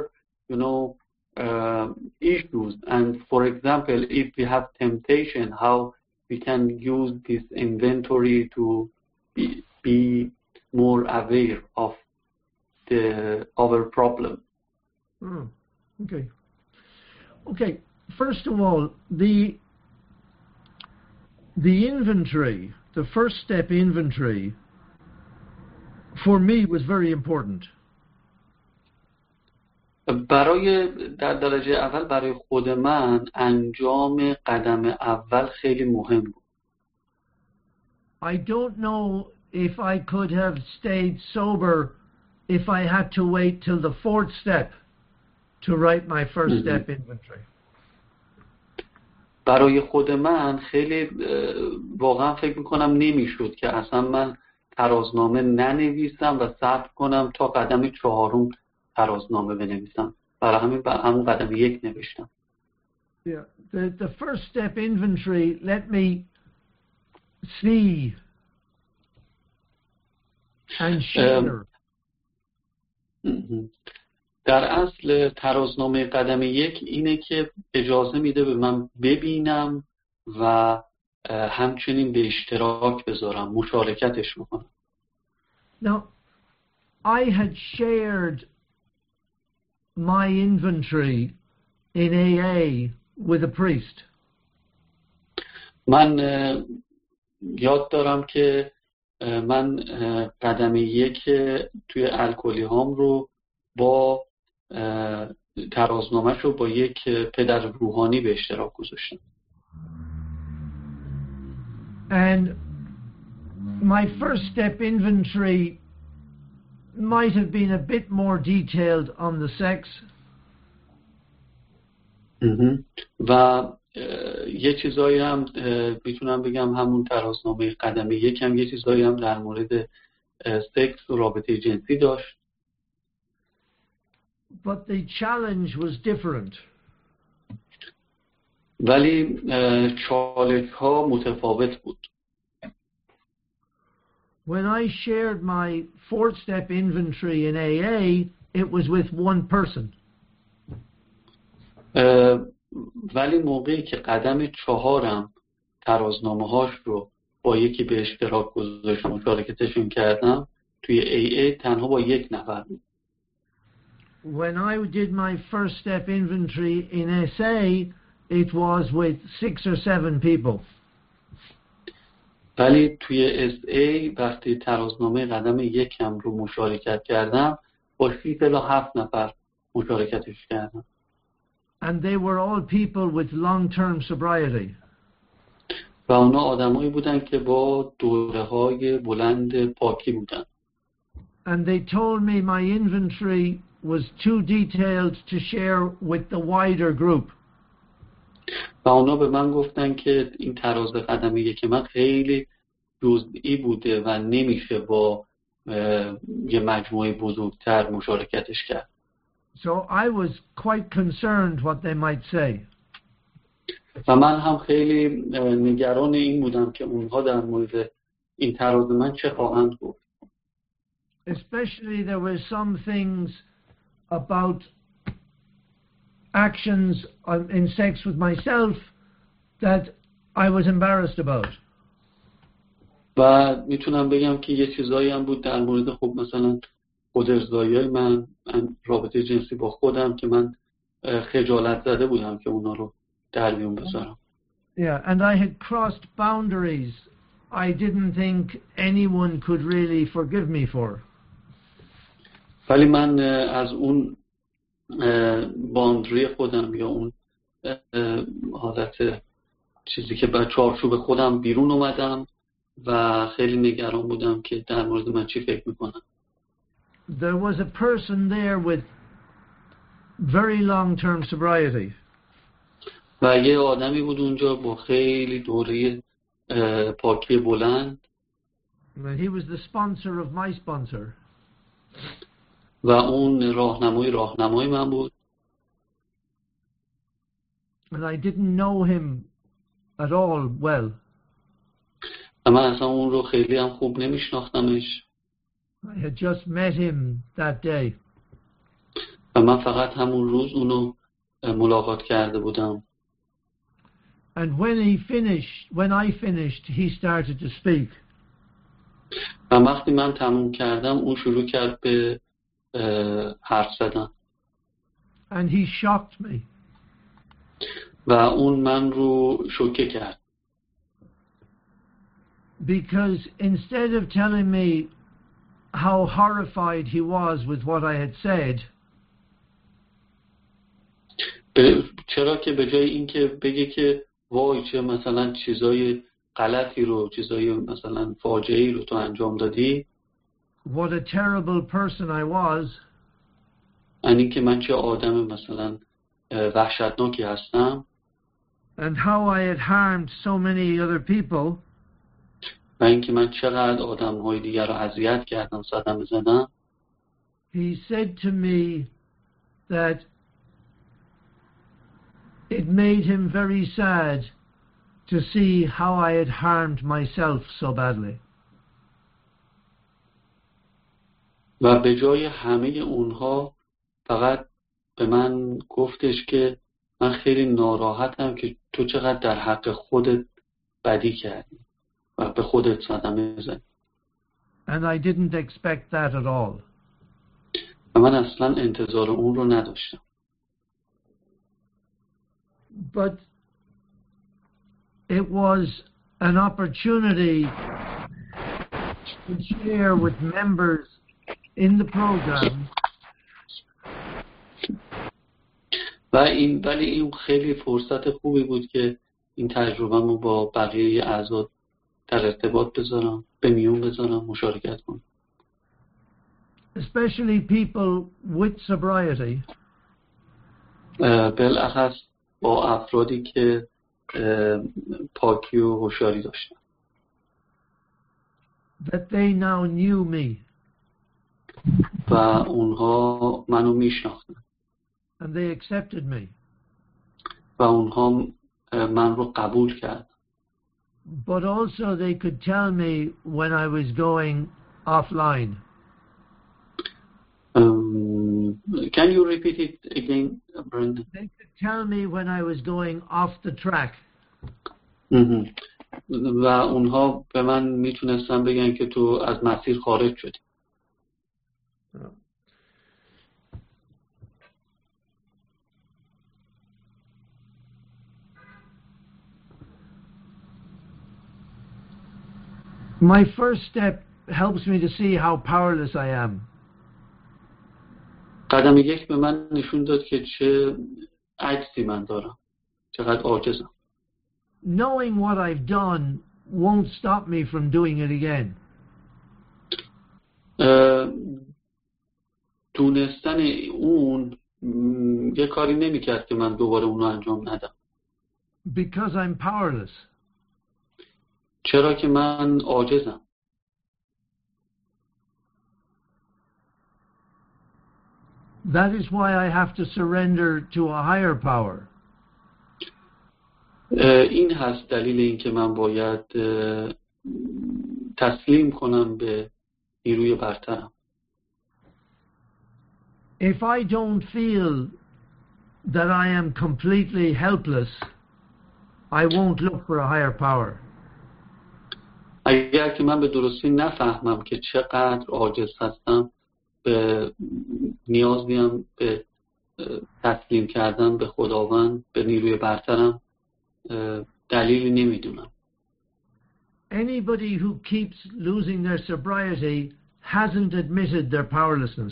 issues. And for example, if we have temptation, how we can use this inventory to be more aware of our problem. Okay. First of all, the inventory, the first step inventory, for me was very important. در درجه اول برای خود من انجام قدم اول خیلی مهم بود. I don't know if I could have stayed sober if I had to wait till the fourth step to write my first step inventory. برای خود من خیلی واقعا فکر میکنم نمیشد که اصلا من ترازنامه ننویسم و صبر کنم تا قدم 4 ترازنامه بنویسم. برای همین همون قدم 1 نوشتم. Yeah, the first step inventory let me see and share. در اصل ترازنامه قدم 1 اینه که اجازه میده به من ببینم و همچنین به اشتراک بذارم، مشارکتش میکنم. Now, I had shared my inventory in AA with a priest. من یاد دارم که من قدم 1 توی الکلی هام رو با ترازنامه‌ش رو با یک پدر روحانی به اشتراک گذاشتم. And my first step inventory might have been a bit more detailed on the sex. و یه چیزایی هم میتونم بگم همون ترازنامه قدم یکم یه چیزایی هم در مورد سکس و رابطه جنسی داشت. But the challenge was different. ولی چالش ها متفاوت بود. When I shared my fourth step inventory in AA, it was with one person. ولی موقعی که قدم 4 ترازنامه هاش رو با یکی به اشتراک گذاشتم مشارکتشون کردم توی AA تنها با یک نفر بود. When I did my first step inventory in SA, it was with 6 or 7 people. ولی توی SA وقتی ترازنامه قدم 1 رو مشارکت کردم با 6 تا 7 نفر مشارکتش کردم. And they were all people with long-term sobriety. و اونا آدمایی بودن که با دوره‌های بلند پاکی بودن. And they told me my inventory was too detailed to share with the wider group. و اونا به من گفتن که این تراز قدم 1 من خیلی جزئی بوده و نمیشه با یه مجموعه بزرگتر مشارکتش کرد. So I was quite concerned what they might say. و من هم خیلی نگران این بودم که اونها در مورد این تراز من چه خواهند گفت. Especially there were some things about actions in sex with myself that I was embarrassed about. و میتونم بگم که یه چیزایی هم بود در مورد خب مثلا خودارضایی‌های من رابطه جنسی با خودم که من خجالت زده بودم که اونا رو در میون بذارم. Yeah, and I had crossed boundaries I didn't think anyone could really forgive me for. ولی من از اون باندری خودم یا اون حالت چیزی که با چارچوب خودم بیرون اومدم و خیلی نگران بودم که در مورد من چی فکر میکنم. There was a person there with very long-term sobriety. و یه آدمی بود اونجا با خیلی دوره پاکی بلند. He was the sponsor of my sponsor. و اون راهنمای من بود. And I didn't know him at all well. و من اصلا اون رو خیلی هم خوب نمیشناختمش. I had just met him that day. و من فقط همون روز اونو ملاقات کرده بودم. And when I finished, he started to speak. و وقتی من تموم کردم اون شروع کرد به حرف زدن. And he shocked me. و اون من رو شوکه کرد. Because instead of telling me how horrified he was with what I had said, چرا که به جای اینکه بگه که وای چه مثلا چیزای غلطی رو چیزای مثلا فاجعه‌ای رو تو انجام دادی، what a terrible person I was, یعنی که من چه آدم مثلا وحشتناکی هستم and how I had harmed so many other people, و اینکه من چقدر آدم‌های دیگر رو اذیت کردم صدمه زدم. he said to me that it made him very sad to see how I had harmed myself so badly. و به جای همه اونها فقط به من گفتش که من خیلی ناراحتم که تو چقدر در حق خودت بدی کردی و به خودت صدمه زدی. And I didn't expect that at all. و من اصلا انتظار اون رو نداشتم. But it was an opportunity to share with members in the program ولی این خیلی فرصت خوبی بود که این تجربه‌مو با بقیه اعضا در ارتباط بذارم، به میون بذارم، مشارکت کنم. Especially people with sobriety. بالاخص با افرادی که پاکی و هوشیاری داشتن. That they now knew me. و اونها منو میشناختن. And they accepted me. و اونها من رو قبول کردن. But also they could tell me when I was going offline. Can you repeat it again, Brendan? They could tell me when I was going off the track. و اونها به من میتونستن بگن که تو از مسیر خارج شدی. My first step helps me to see how powerless I am. قدم یک به من نشون داد که چه عجزی من دارم، چقدر عاجزم. Knowing what I've done won't stop me from doing it again. دونستن اون یه کاری نمی‌کرد که من دوباره اون رو انجام ندم. Because I'm powerless. چرا که من عاجزم. That is why I have to surrender to a higher power. این هست دلیل این که من باید تسلیم کنم به نیروی برترم. If I don't feel that I am completely helpless, I won't look for a higher power. اگر که من به درستی نفهمم که چقدر عاجز هستم، به نیاز دارم به تسلیم کردن به خداوند، به نیروی برترم، دلیلی نمیدونم. Anybody who keeps losing their sobriety hasn't admitted their powerlessness.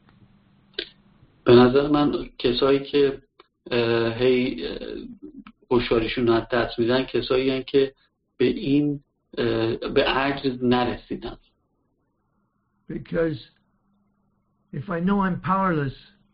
به نظر من کسایی که هی هوشیاریشون از دست میدن کسایی هستن که به عجز نرسیدن. Because if I know I'm powerless,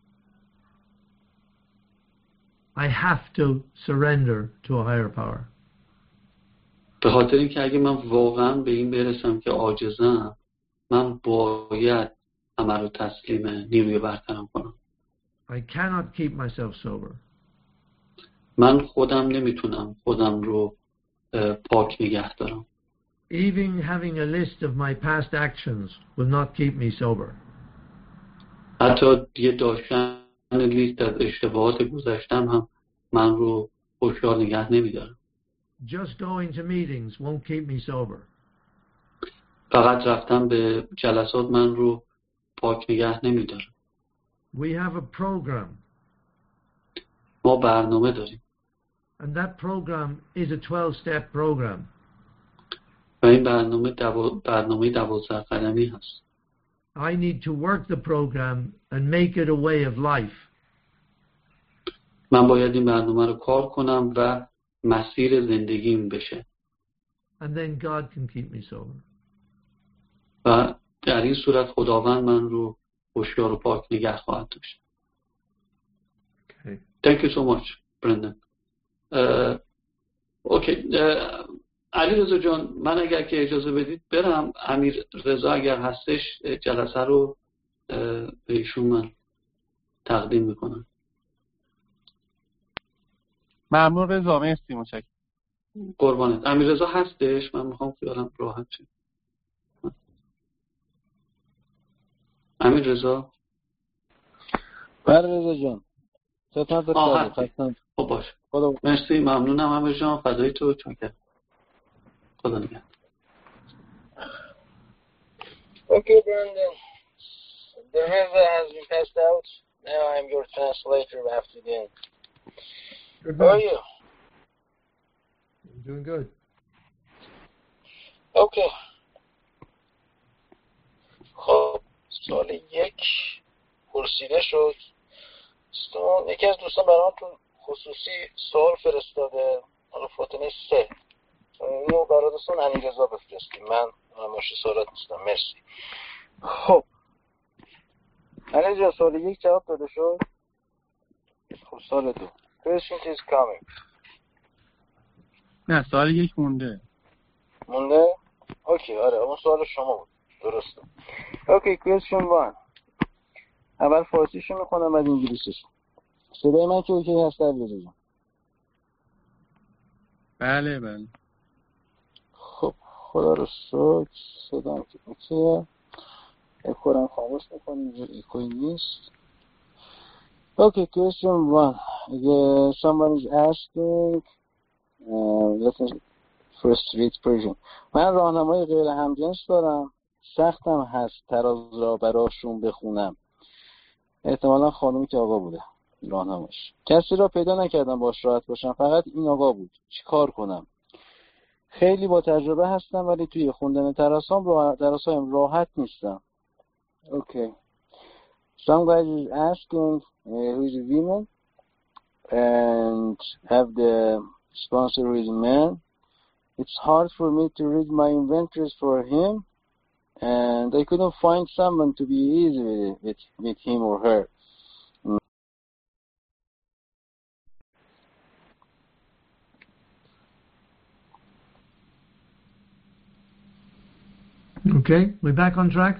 I have to surrender to a higher power. به خاطر اینکه اگه من واقعا به این برسم که عاجزم، من باید همه رو تسلیم نیروی برترم کنم. I cannot keep myself sober. من خودم نمیتونم خودم رو پاک نگه دارم. Even having a list of my past actions will not keep me sober. حتی یه داشتن لیست از اشتباهات گذشتم هم من رو هوشیار نگه نمیدارم. Just going to meetings won't keep me sober. فقط رفتن به جلسات من رو پاک نگه نمیدارم. We have a program. ما برنامه داریم. And that program is a 12-step program. و این برنامه 12 قدمی هست. I need to work the program and make it a way of life. من باید این برنامه رو کار کنم و مسیر زندگیم بشه. And then God can keep me sober. و در این صورت خداوند من رو هوشیار و پاک نگه خواهد داشت. Okay. Thank you so much, Brendan. اوکی. علیرضا جان، من اگر که اجازه بدید برم، امیر رضا اگر هستش جلسه رو به ایشون من تقدیم میکنم. ممنون رضا، مرسی، متشکرم. قربانت. امیر رضا هستش؟ من میخوام خیالم راحت شه. امیر رضا؟ بله رضا جان، خب باش. مرسی، ممنونم امیر جان، فدای تو. چاکرم. خدا نگهدار. Okay, Brandon. The river has been passed out. Now I'm your translator after the end. How are you? I'm doing good. Okay. خب سال 1 پرسیده شد ستون یکی از دوستان برام تو خصوصی سوال فرستاده، حالا فاطمه 3 اینو برای دوستان علیرضا بفرستیم، من ماشی سوالات نیستم. مرسی. خب علیرضا سوال 1 جواب داده شد. خب سوال 2 question is coming. نه سوال 1 مونده. اوکی آره اون سوال شما بود درسته. اوکی question 1 اول فارسیشو میخونم بعد انگلیسیشو. صدای من که اوکی هست علیرضا؟ بله. خب خدا رو شکر صدام که اوکیه. اکورم خاموش میکنیم اینجا اکوی نیست. Okay, question 1. Someone is asking, let's first read Persian. من راهنمای غیر همجنس دارم. سختم هست تراز را براشون بخونم. احتمالا خانومی که آقا بوده راهنماش. کسی را پیدا نکردم باش راحت باشم، فقط این آقا بود. چی کار کنم؟ خیلی با تجربه هستم ولی توی خوندن تراسایم راحت نیستم. Okay. Some guy is asking who is a woman and have the sponsor who is a man. It's hard for me to read my inventories for him and I couldn't find someone to be easy with him or her. Okay, we're back on track.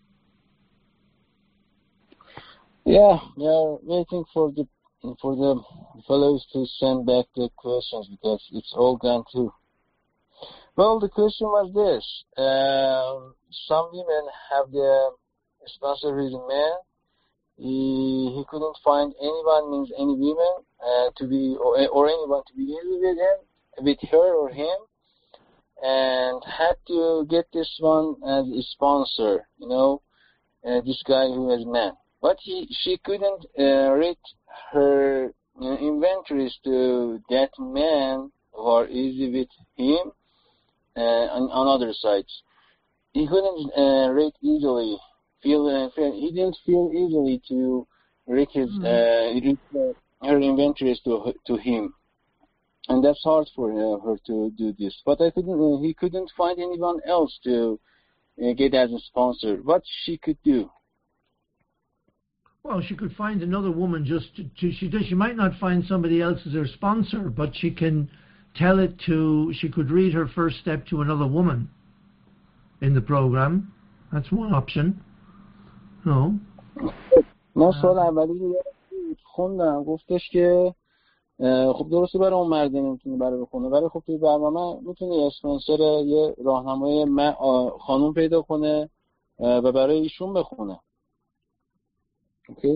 Yeah, we are waiting for the fellows to send back the questions because it's all gone through. Well, the question was this: some women have the sponsor who is a man. He couldn't find anyone, means any women to be or anyone to be easy with him, with her or him, and had to get this one as a sponsor. You know, this guy who is a man. But she couldn't read her inventories to that man who are easy with him on other sides. He couldn't read easily. He didn't feel easily to read her inventories to him, and that's hard for her to do this. But he couldn't find anyone else to get as a sponsor. What she could do? Well, she could find another woman she might not find somebody else as her sponsor, but she could read her first step to another woman in the program. That's one option. No. من سوال اولی رو خوندم گفتش که خب درسته برای اون مرد نمیتونه برای بخونه ولی خب توی برنامه میتونه اسپانسر یه راهنمای خانوم پیدا کنه و برای ایشون بخونه. Okay.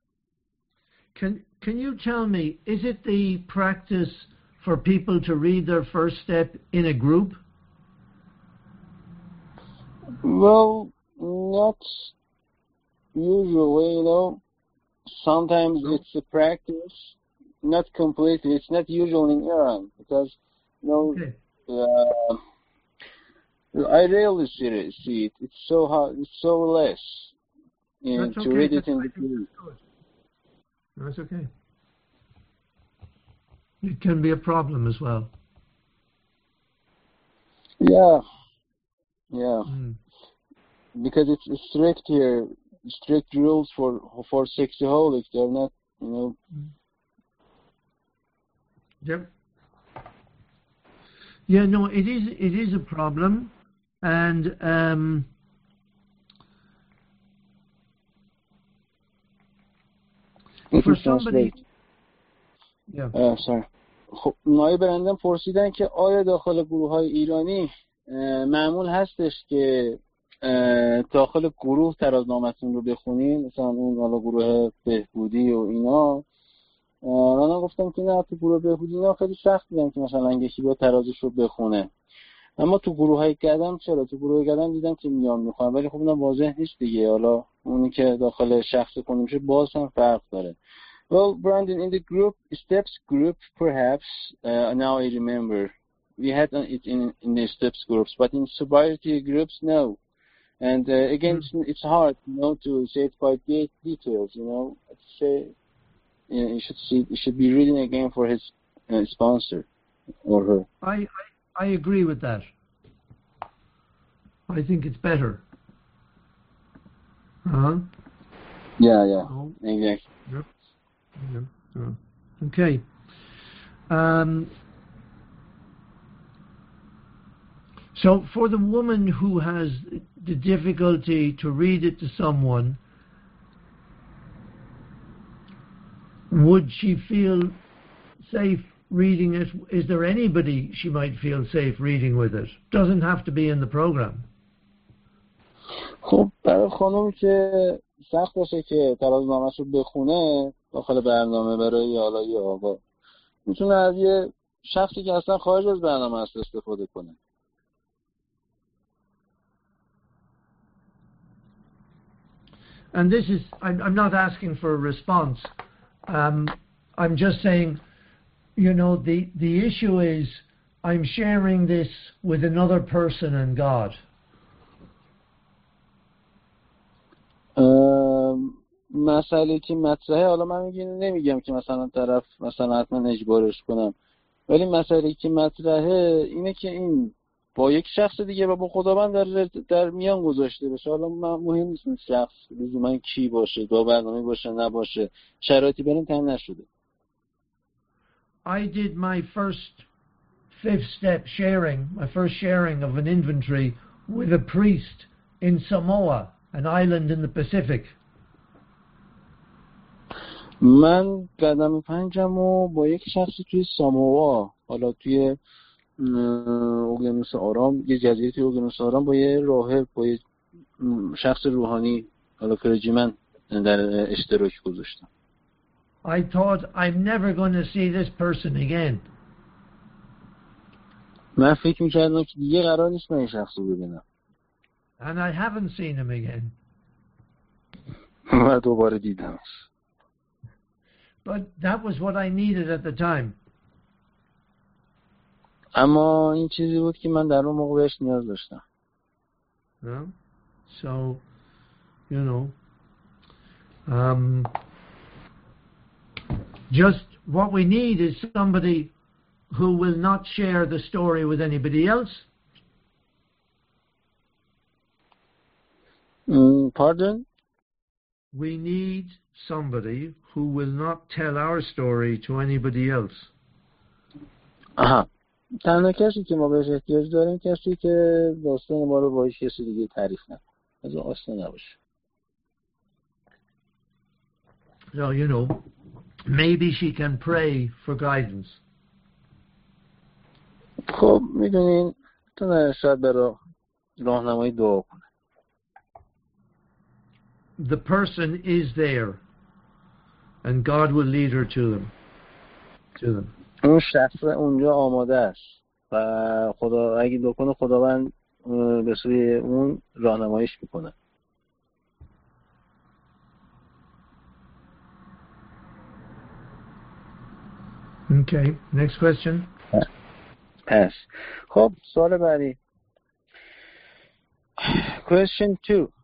Can you tell me, is it the practice for people to read their first step in a group? Well, not usually, sometimes it's a practice, not completely. It's not usual in Iran because, Okay. I rarely see it. It's so hard. It's so less. That's to okay. read it in the group. That's okay. It can be a problem as well. Yeah. Because it's strict here, strict rules for sexaholics. They're not, Yep. Yeah, no, it is a problem, and for somebody. Yeah. Sorry. خب نایب برندم پرسیدن که آیا داخل گروه‌های ایرانی معمول هستش که داخل گروه ترازنامه‌تون رو بخونین، مثلا اون حالا گروه بهبودی و اینا. من گفتم که نه، تو گروه بهبودی اینا خیلی سخت دیدم که مثلا یکی با ترازش رو بخونه. اما تو گروه‌های قدم چرا؟ تو گروه قدم دیدم که میخونن، ولی خب اونم واضح نیست دیگه. حالا اونی که داخل شخص کنه میشه باز هم فرق داره. Well, Brandon, in the steps group, perhaps, now I remember, we had it in the steps groups, but in sobriety groups, no. And again, it's hard, to say it by details, he should be reading again for his sponsor or her. I agree with that. I think it's better. Yeah, Oh. exactly. Yep. Okay. So for the woman who has the difficulty to read it to someone, would she feel safe reading it? Is there anybody she might feel safe reading with it? Doesn't have to be in the program. خب برای خانم که سخت باشه که ترازنامه‌شو بخونه داخل برنامه برای حالا یه آقا، میتونه از یه شخصی که اصلا خارج از برنامه هست استفاده کنه. And this is, I'm not asking for a response. I'm just saying, you know, the issue is I'm sharing this with another person and God. مسئله که مطرحه، حالا من نمیگم که مثلا طرف مثلا حتما اجبارش کنم، ولی مسئله که مطرحه اینه که این با یک شخص دیگه و با خداوند در میان گذاشته بشه. حالا مهم نیست این شخص لزوما کی باشه، با برنامه باشه نباشه، شرایطی برام تعیین نشده. I did my fifth step sharing, my first sharing of an inventory with a priest in Samoa, an island in the Pacific. من قدم پنجمو با یک شخصی توی ساموا، حالا توی اقیانوس آرام، یه جزیره توی اقیانوس آرام، با یه راهب، با یه شخص روحانی، حالا کلرجیمن، در اشتراک گذاشتم. I thought I'm never going to see this person again. من فکر می‌کردم که دیگه قرار نیست من این شخص رو ببینم. And I haven't seen him again. و دوباره دیدمش. But that was what I needed at the time. اما این چیزی بود که من در اون موقع بهش نیاز داشتم. So, you know, just what we need is somebody who will not share the story with anybody else. Pardon? We need somebody who will not tell our story to anybody else. آها. تنها کسی که ما بهش احتیاج داریم کسی که داستان ما رو با هیچ کسی دیگه تعریف نکنه. از اون آسنا نباشه. So, you know, maybe she can pray for guidance. خب میدونین تو شاید برای راهنمایی دعا کنه. The person is there and God will lead her to them. اون شخص اونجا آماده است و خدا اگه بکنه خداوند به سوی اون راهنماییش میکنه. Okay, next question. پس خب سوال بعدی. Question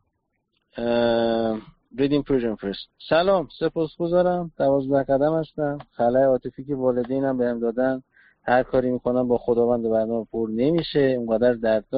2. Reading Persian first. سلام، سپاسگزارم. 12 قدم هستم. خلای عاطفی که والدینم بهم دادن، هر کاری میکنم با خداوند برنامه پر نمیشه. اونقدر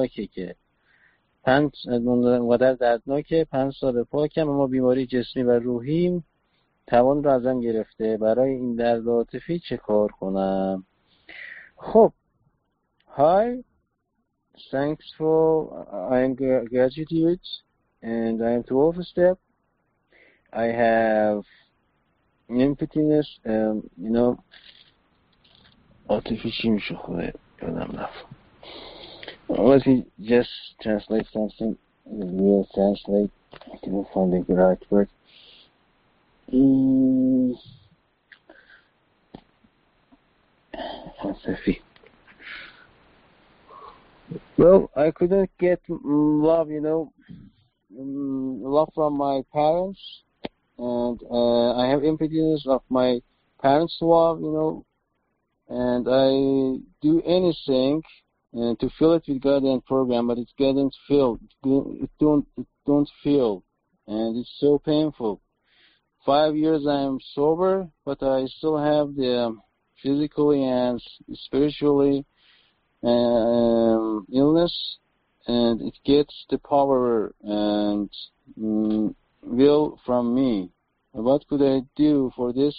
دردناکه 5 سال پاکم، اما بیماری جسمی و روحیم توان رو ازم گرفته. برای این درد عاطفی چه کار کنم؟ خب Hi, thanks for I am graduate and I am 12 step. I have emptiness, you know, عاطفی میشه خوبه یادم رفت. Let me just translate something. We'll translate. I didn't find the right word. عاطفی. Well, I couldn't get love, you know, love from my parents, and I have impotence of my parents' love, you know, and I do anything to fill it with God and program, but it doesn't fill. It don't fill, and it's so painful. 5 years I'm sober, but I still have the physically and spiritually illness, and it gets the power and will from me. What could I do for this?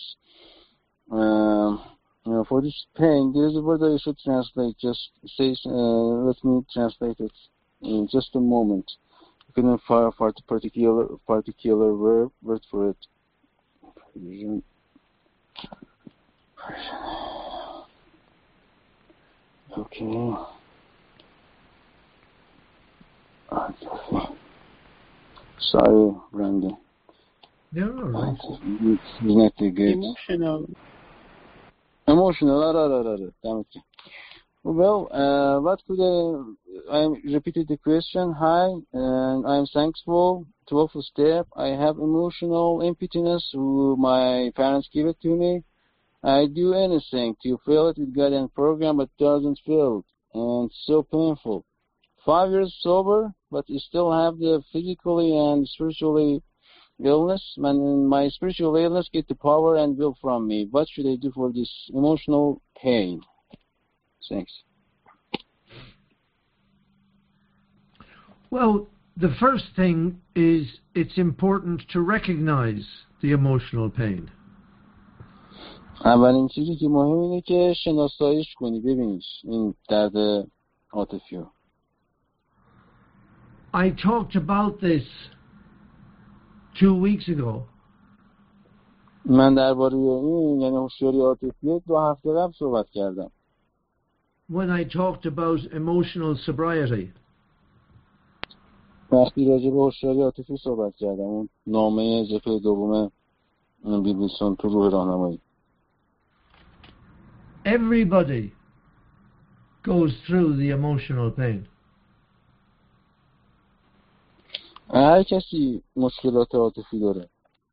For this pain, there is a word I should translate. Just say, let me translate it in just a moment. I couldn't find a particular word for it. Okay. Sorry, Brandon. You're all right. It's not good. Emotional. Damn it. Well, what could I repeated the question. Hi, and I'm thankful. 12th step. I have emotional emptiness. My parents give it to me. I do anything to fill it with God and program, but doesn't fill, and it's so painful. 5 years sober, but you still have the physically and spiritually illness. And my spiritual illness get the power and will from me. What should I do for this emotional pain? Thanks. Well, the first thing is it's important to recognize the emotional pain. اولین چیزی که مهم اینه که شناساییش کنی، ببینیش این درد عاطفی. I talked about this 2 weeks ago. من درباره این یعنی هوشیاری عاطفی 2 هفته قبل صحبت کردم. When I talked about emotional sobriety. وقتی راجع به هوشیاری عاطفی صحبت کردم، اون نامه جلسه دوم بیلسون تو روح راهنمایی. Everybody goes through the emotional pain. هر کسی مشکلات عاطفی داره.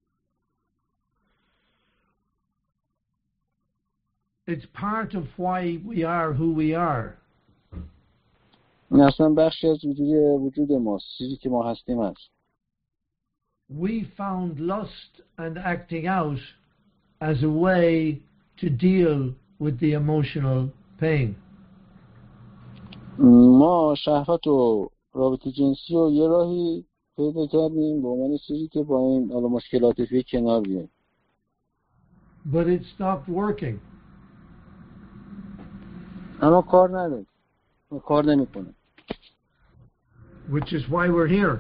It's part of why we are who we are. این اصلا بخشی از وجود ماست، چیزی که ما هستیم است. We found lust and acting out as a way to deal with the emotional pain. ما شهوت و رابطه جنسی و یه راهی پیدا کردیم به عنوان چیزی که با این مشکلات عاطفی کنار بیایم. But it stopped working. اما کار نمیکنه. Which is why we're here.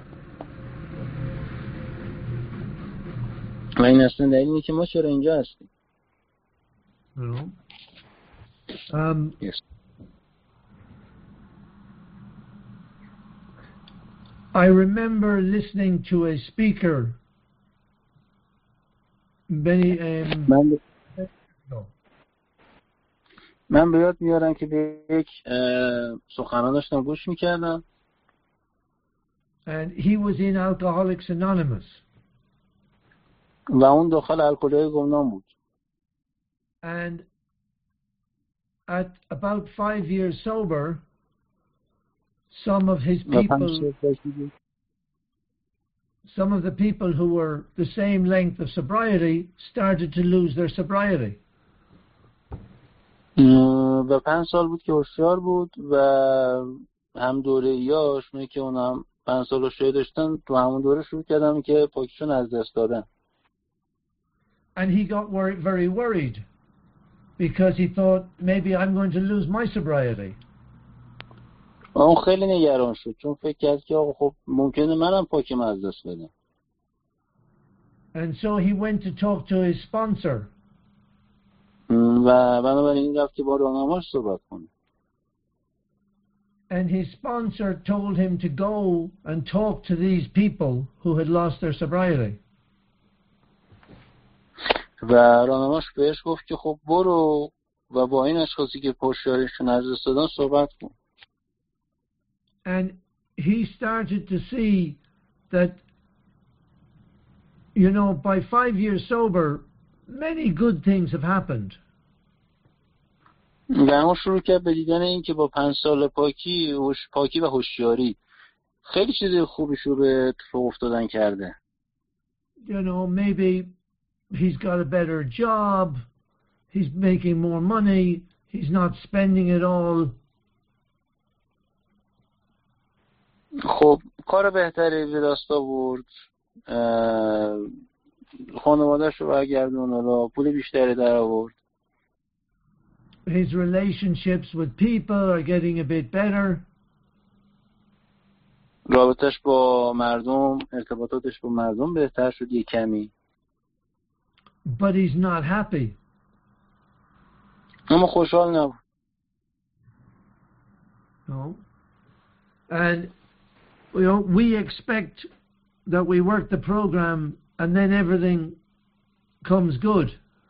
و این اصلا دلیل اینه که ما چرا اینجا هستیم. You know? Yes. I remember listening to a speaker من به یاد میارم که به یک سخنرانی داشتم گوش میکردم. And he was in Alcoholics Anonymous. و اون داخل الکلیای گمنام بود. And at about 5 years sober, some of the people who were the same length of sobriety started to lose their sobriety. و 5 سال بود که هوشیار بود و هم دوره‌ایاش اونایی که اونم 5 سال هوشیاری داشتن تو همون دوره شروع کردن که پاکیشون از دست دادن. And he got very worried because he thought maybe I'm going to lose my sobriety. اون خیلی نگران شد چون فکر کرد که آقا خب ممکنه منم پاکیم از دست بدم. And so he went to talk to his sponsor. و بنابراین رفت که با راهنماش صحبت کنه. And his sponsor told him to go and talk to these people who had lost their sobriety. و راهنماش بهش گفت که خب برو و با این اشخاصی که هوشیاریشون از دست دادن صحبت کن. And he started to see that, you know, by 5 years sober, many good things have happened. و اون شروع کرد به دیدن این که با 5 سال پاکی و هوشیاری خیلی چیز خوبی شروع به اتفاق افتادن کرده. You know, maybe he's got a better job, he's making more money, he's not spending it all. خب کار بهتری به دست آورد، خانواده‌اش رو برگردون، حالا پول بیشتری در آورد. His relationships with people are getting a bit better. رابطش با مردم، ارتباطاتش با مردم بهتر شد یه کمی. But he's not happy. اما خوشحال نبود. No. And we expect that we work the program and then everything comes good.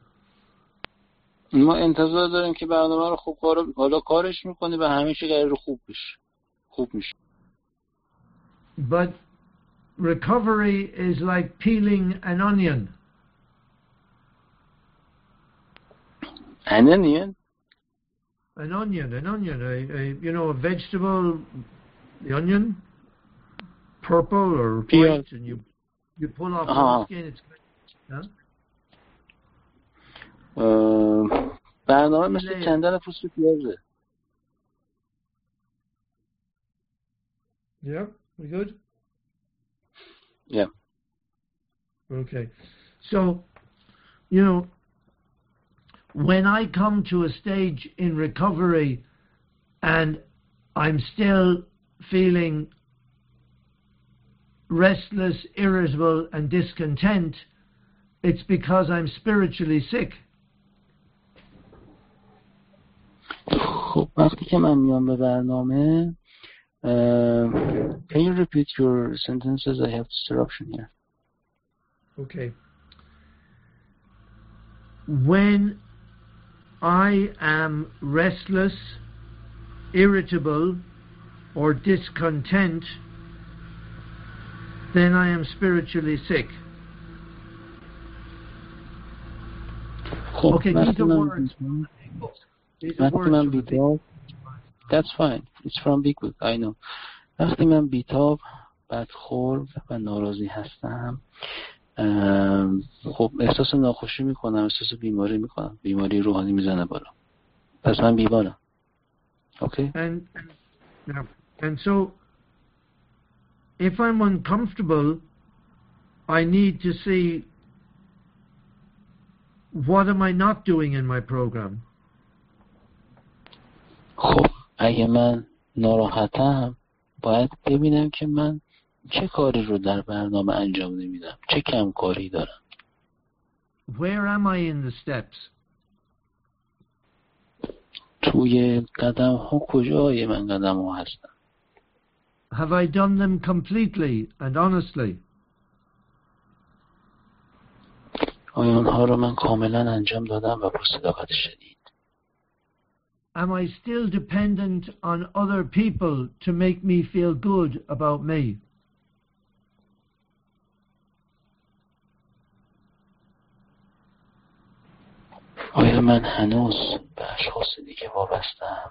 ما انتظار داریم که برنامه رو خوب حالا کارش میکنه و همه چی قراره خوب میشه. But recovery is like peeling an onion. An onion? An onion, a vegetable, the onion, purple or white, and you pull off the skin. It's برنامه مثل کندن پوست پیازه. Yeah, we good? Yeah. Okay. So, when I come to a stage in recovery and I'm still feeling restless, irritable, and discontent, it's because I'm spiritually sick. خب وقتی که من میام به برنامه can you repeat your sentences? I have disruption here. Okay. When I am restless, irritable, or discontent, then I am spiritually sick. Okay, these are words. These are words. That's fine. It's from Big Book. I know. وقتی من بیتاب، بدخور و ناراضی هستم، خب احساس ناخوشی میکنم، احساس بیماری میکنم، بیماری روحانی میزنه بالا. پس من بیمارم. Okay? And so if I'm uncomfortable, I need to see what am I not doing in my program. خب اگه من ناراحتم باید ببینم که من چه کاری رو در برنامه انجام نمیدم، چه کم کاری دارم. Where am I in the steps? توی قدم ها کجای من قدم ها هستم؟ Have I done them completely and honestly? آیا آنها رو من کاملا انجام دادم و با صداقت شدید؟ Am I still dependent on other people to make me feel good about me? آیا من هنوز به اشخاص دیگه وابسته‌ام؟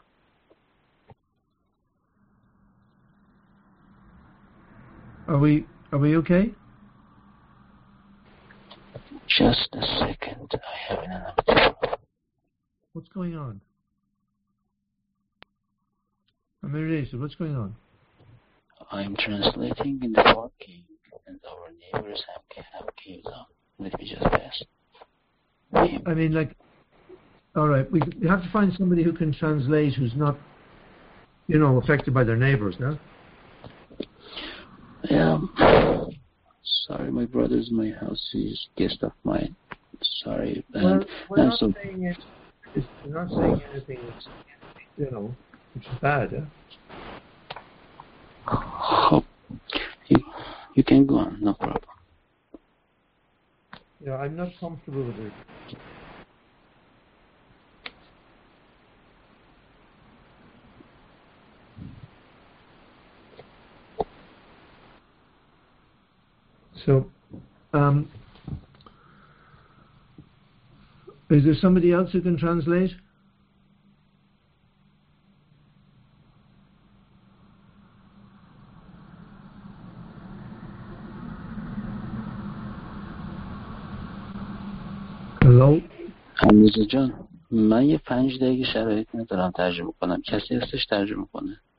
Are we okay? Just a second. I have an empty. What's going on? Amirisa, what's going on? I'm translating in the parking and our neighbors have caves on. Let me just pass. I mean, like, all right, we have to find somebody who can translate who's not, affected by their neighbors, no? Yeah. Sorry, my brother's in my house. He's a guest of mine. Sorry. Well, we're not saying anything, which is bad, yeah? Oh, you can go on, no problem. I'm not comfortable with it. So, is there somebody else who can translate? Hello? حمیزه جان من یه 5 دقیقه شرایط ندارم ترجمه کنم. کسی هستش ترجمه کنه؟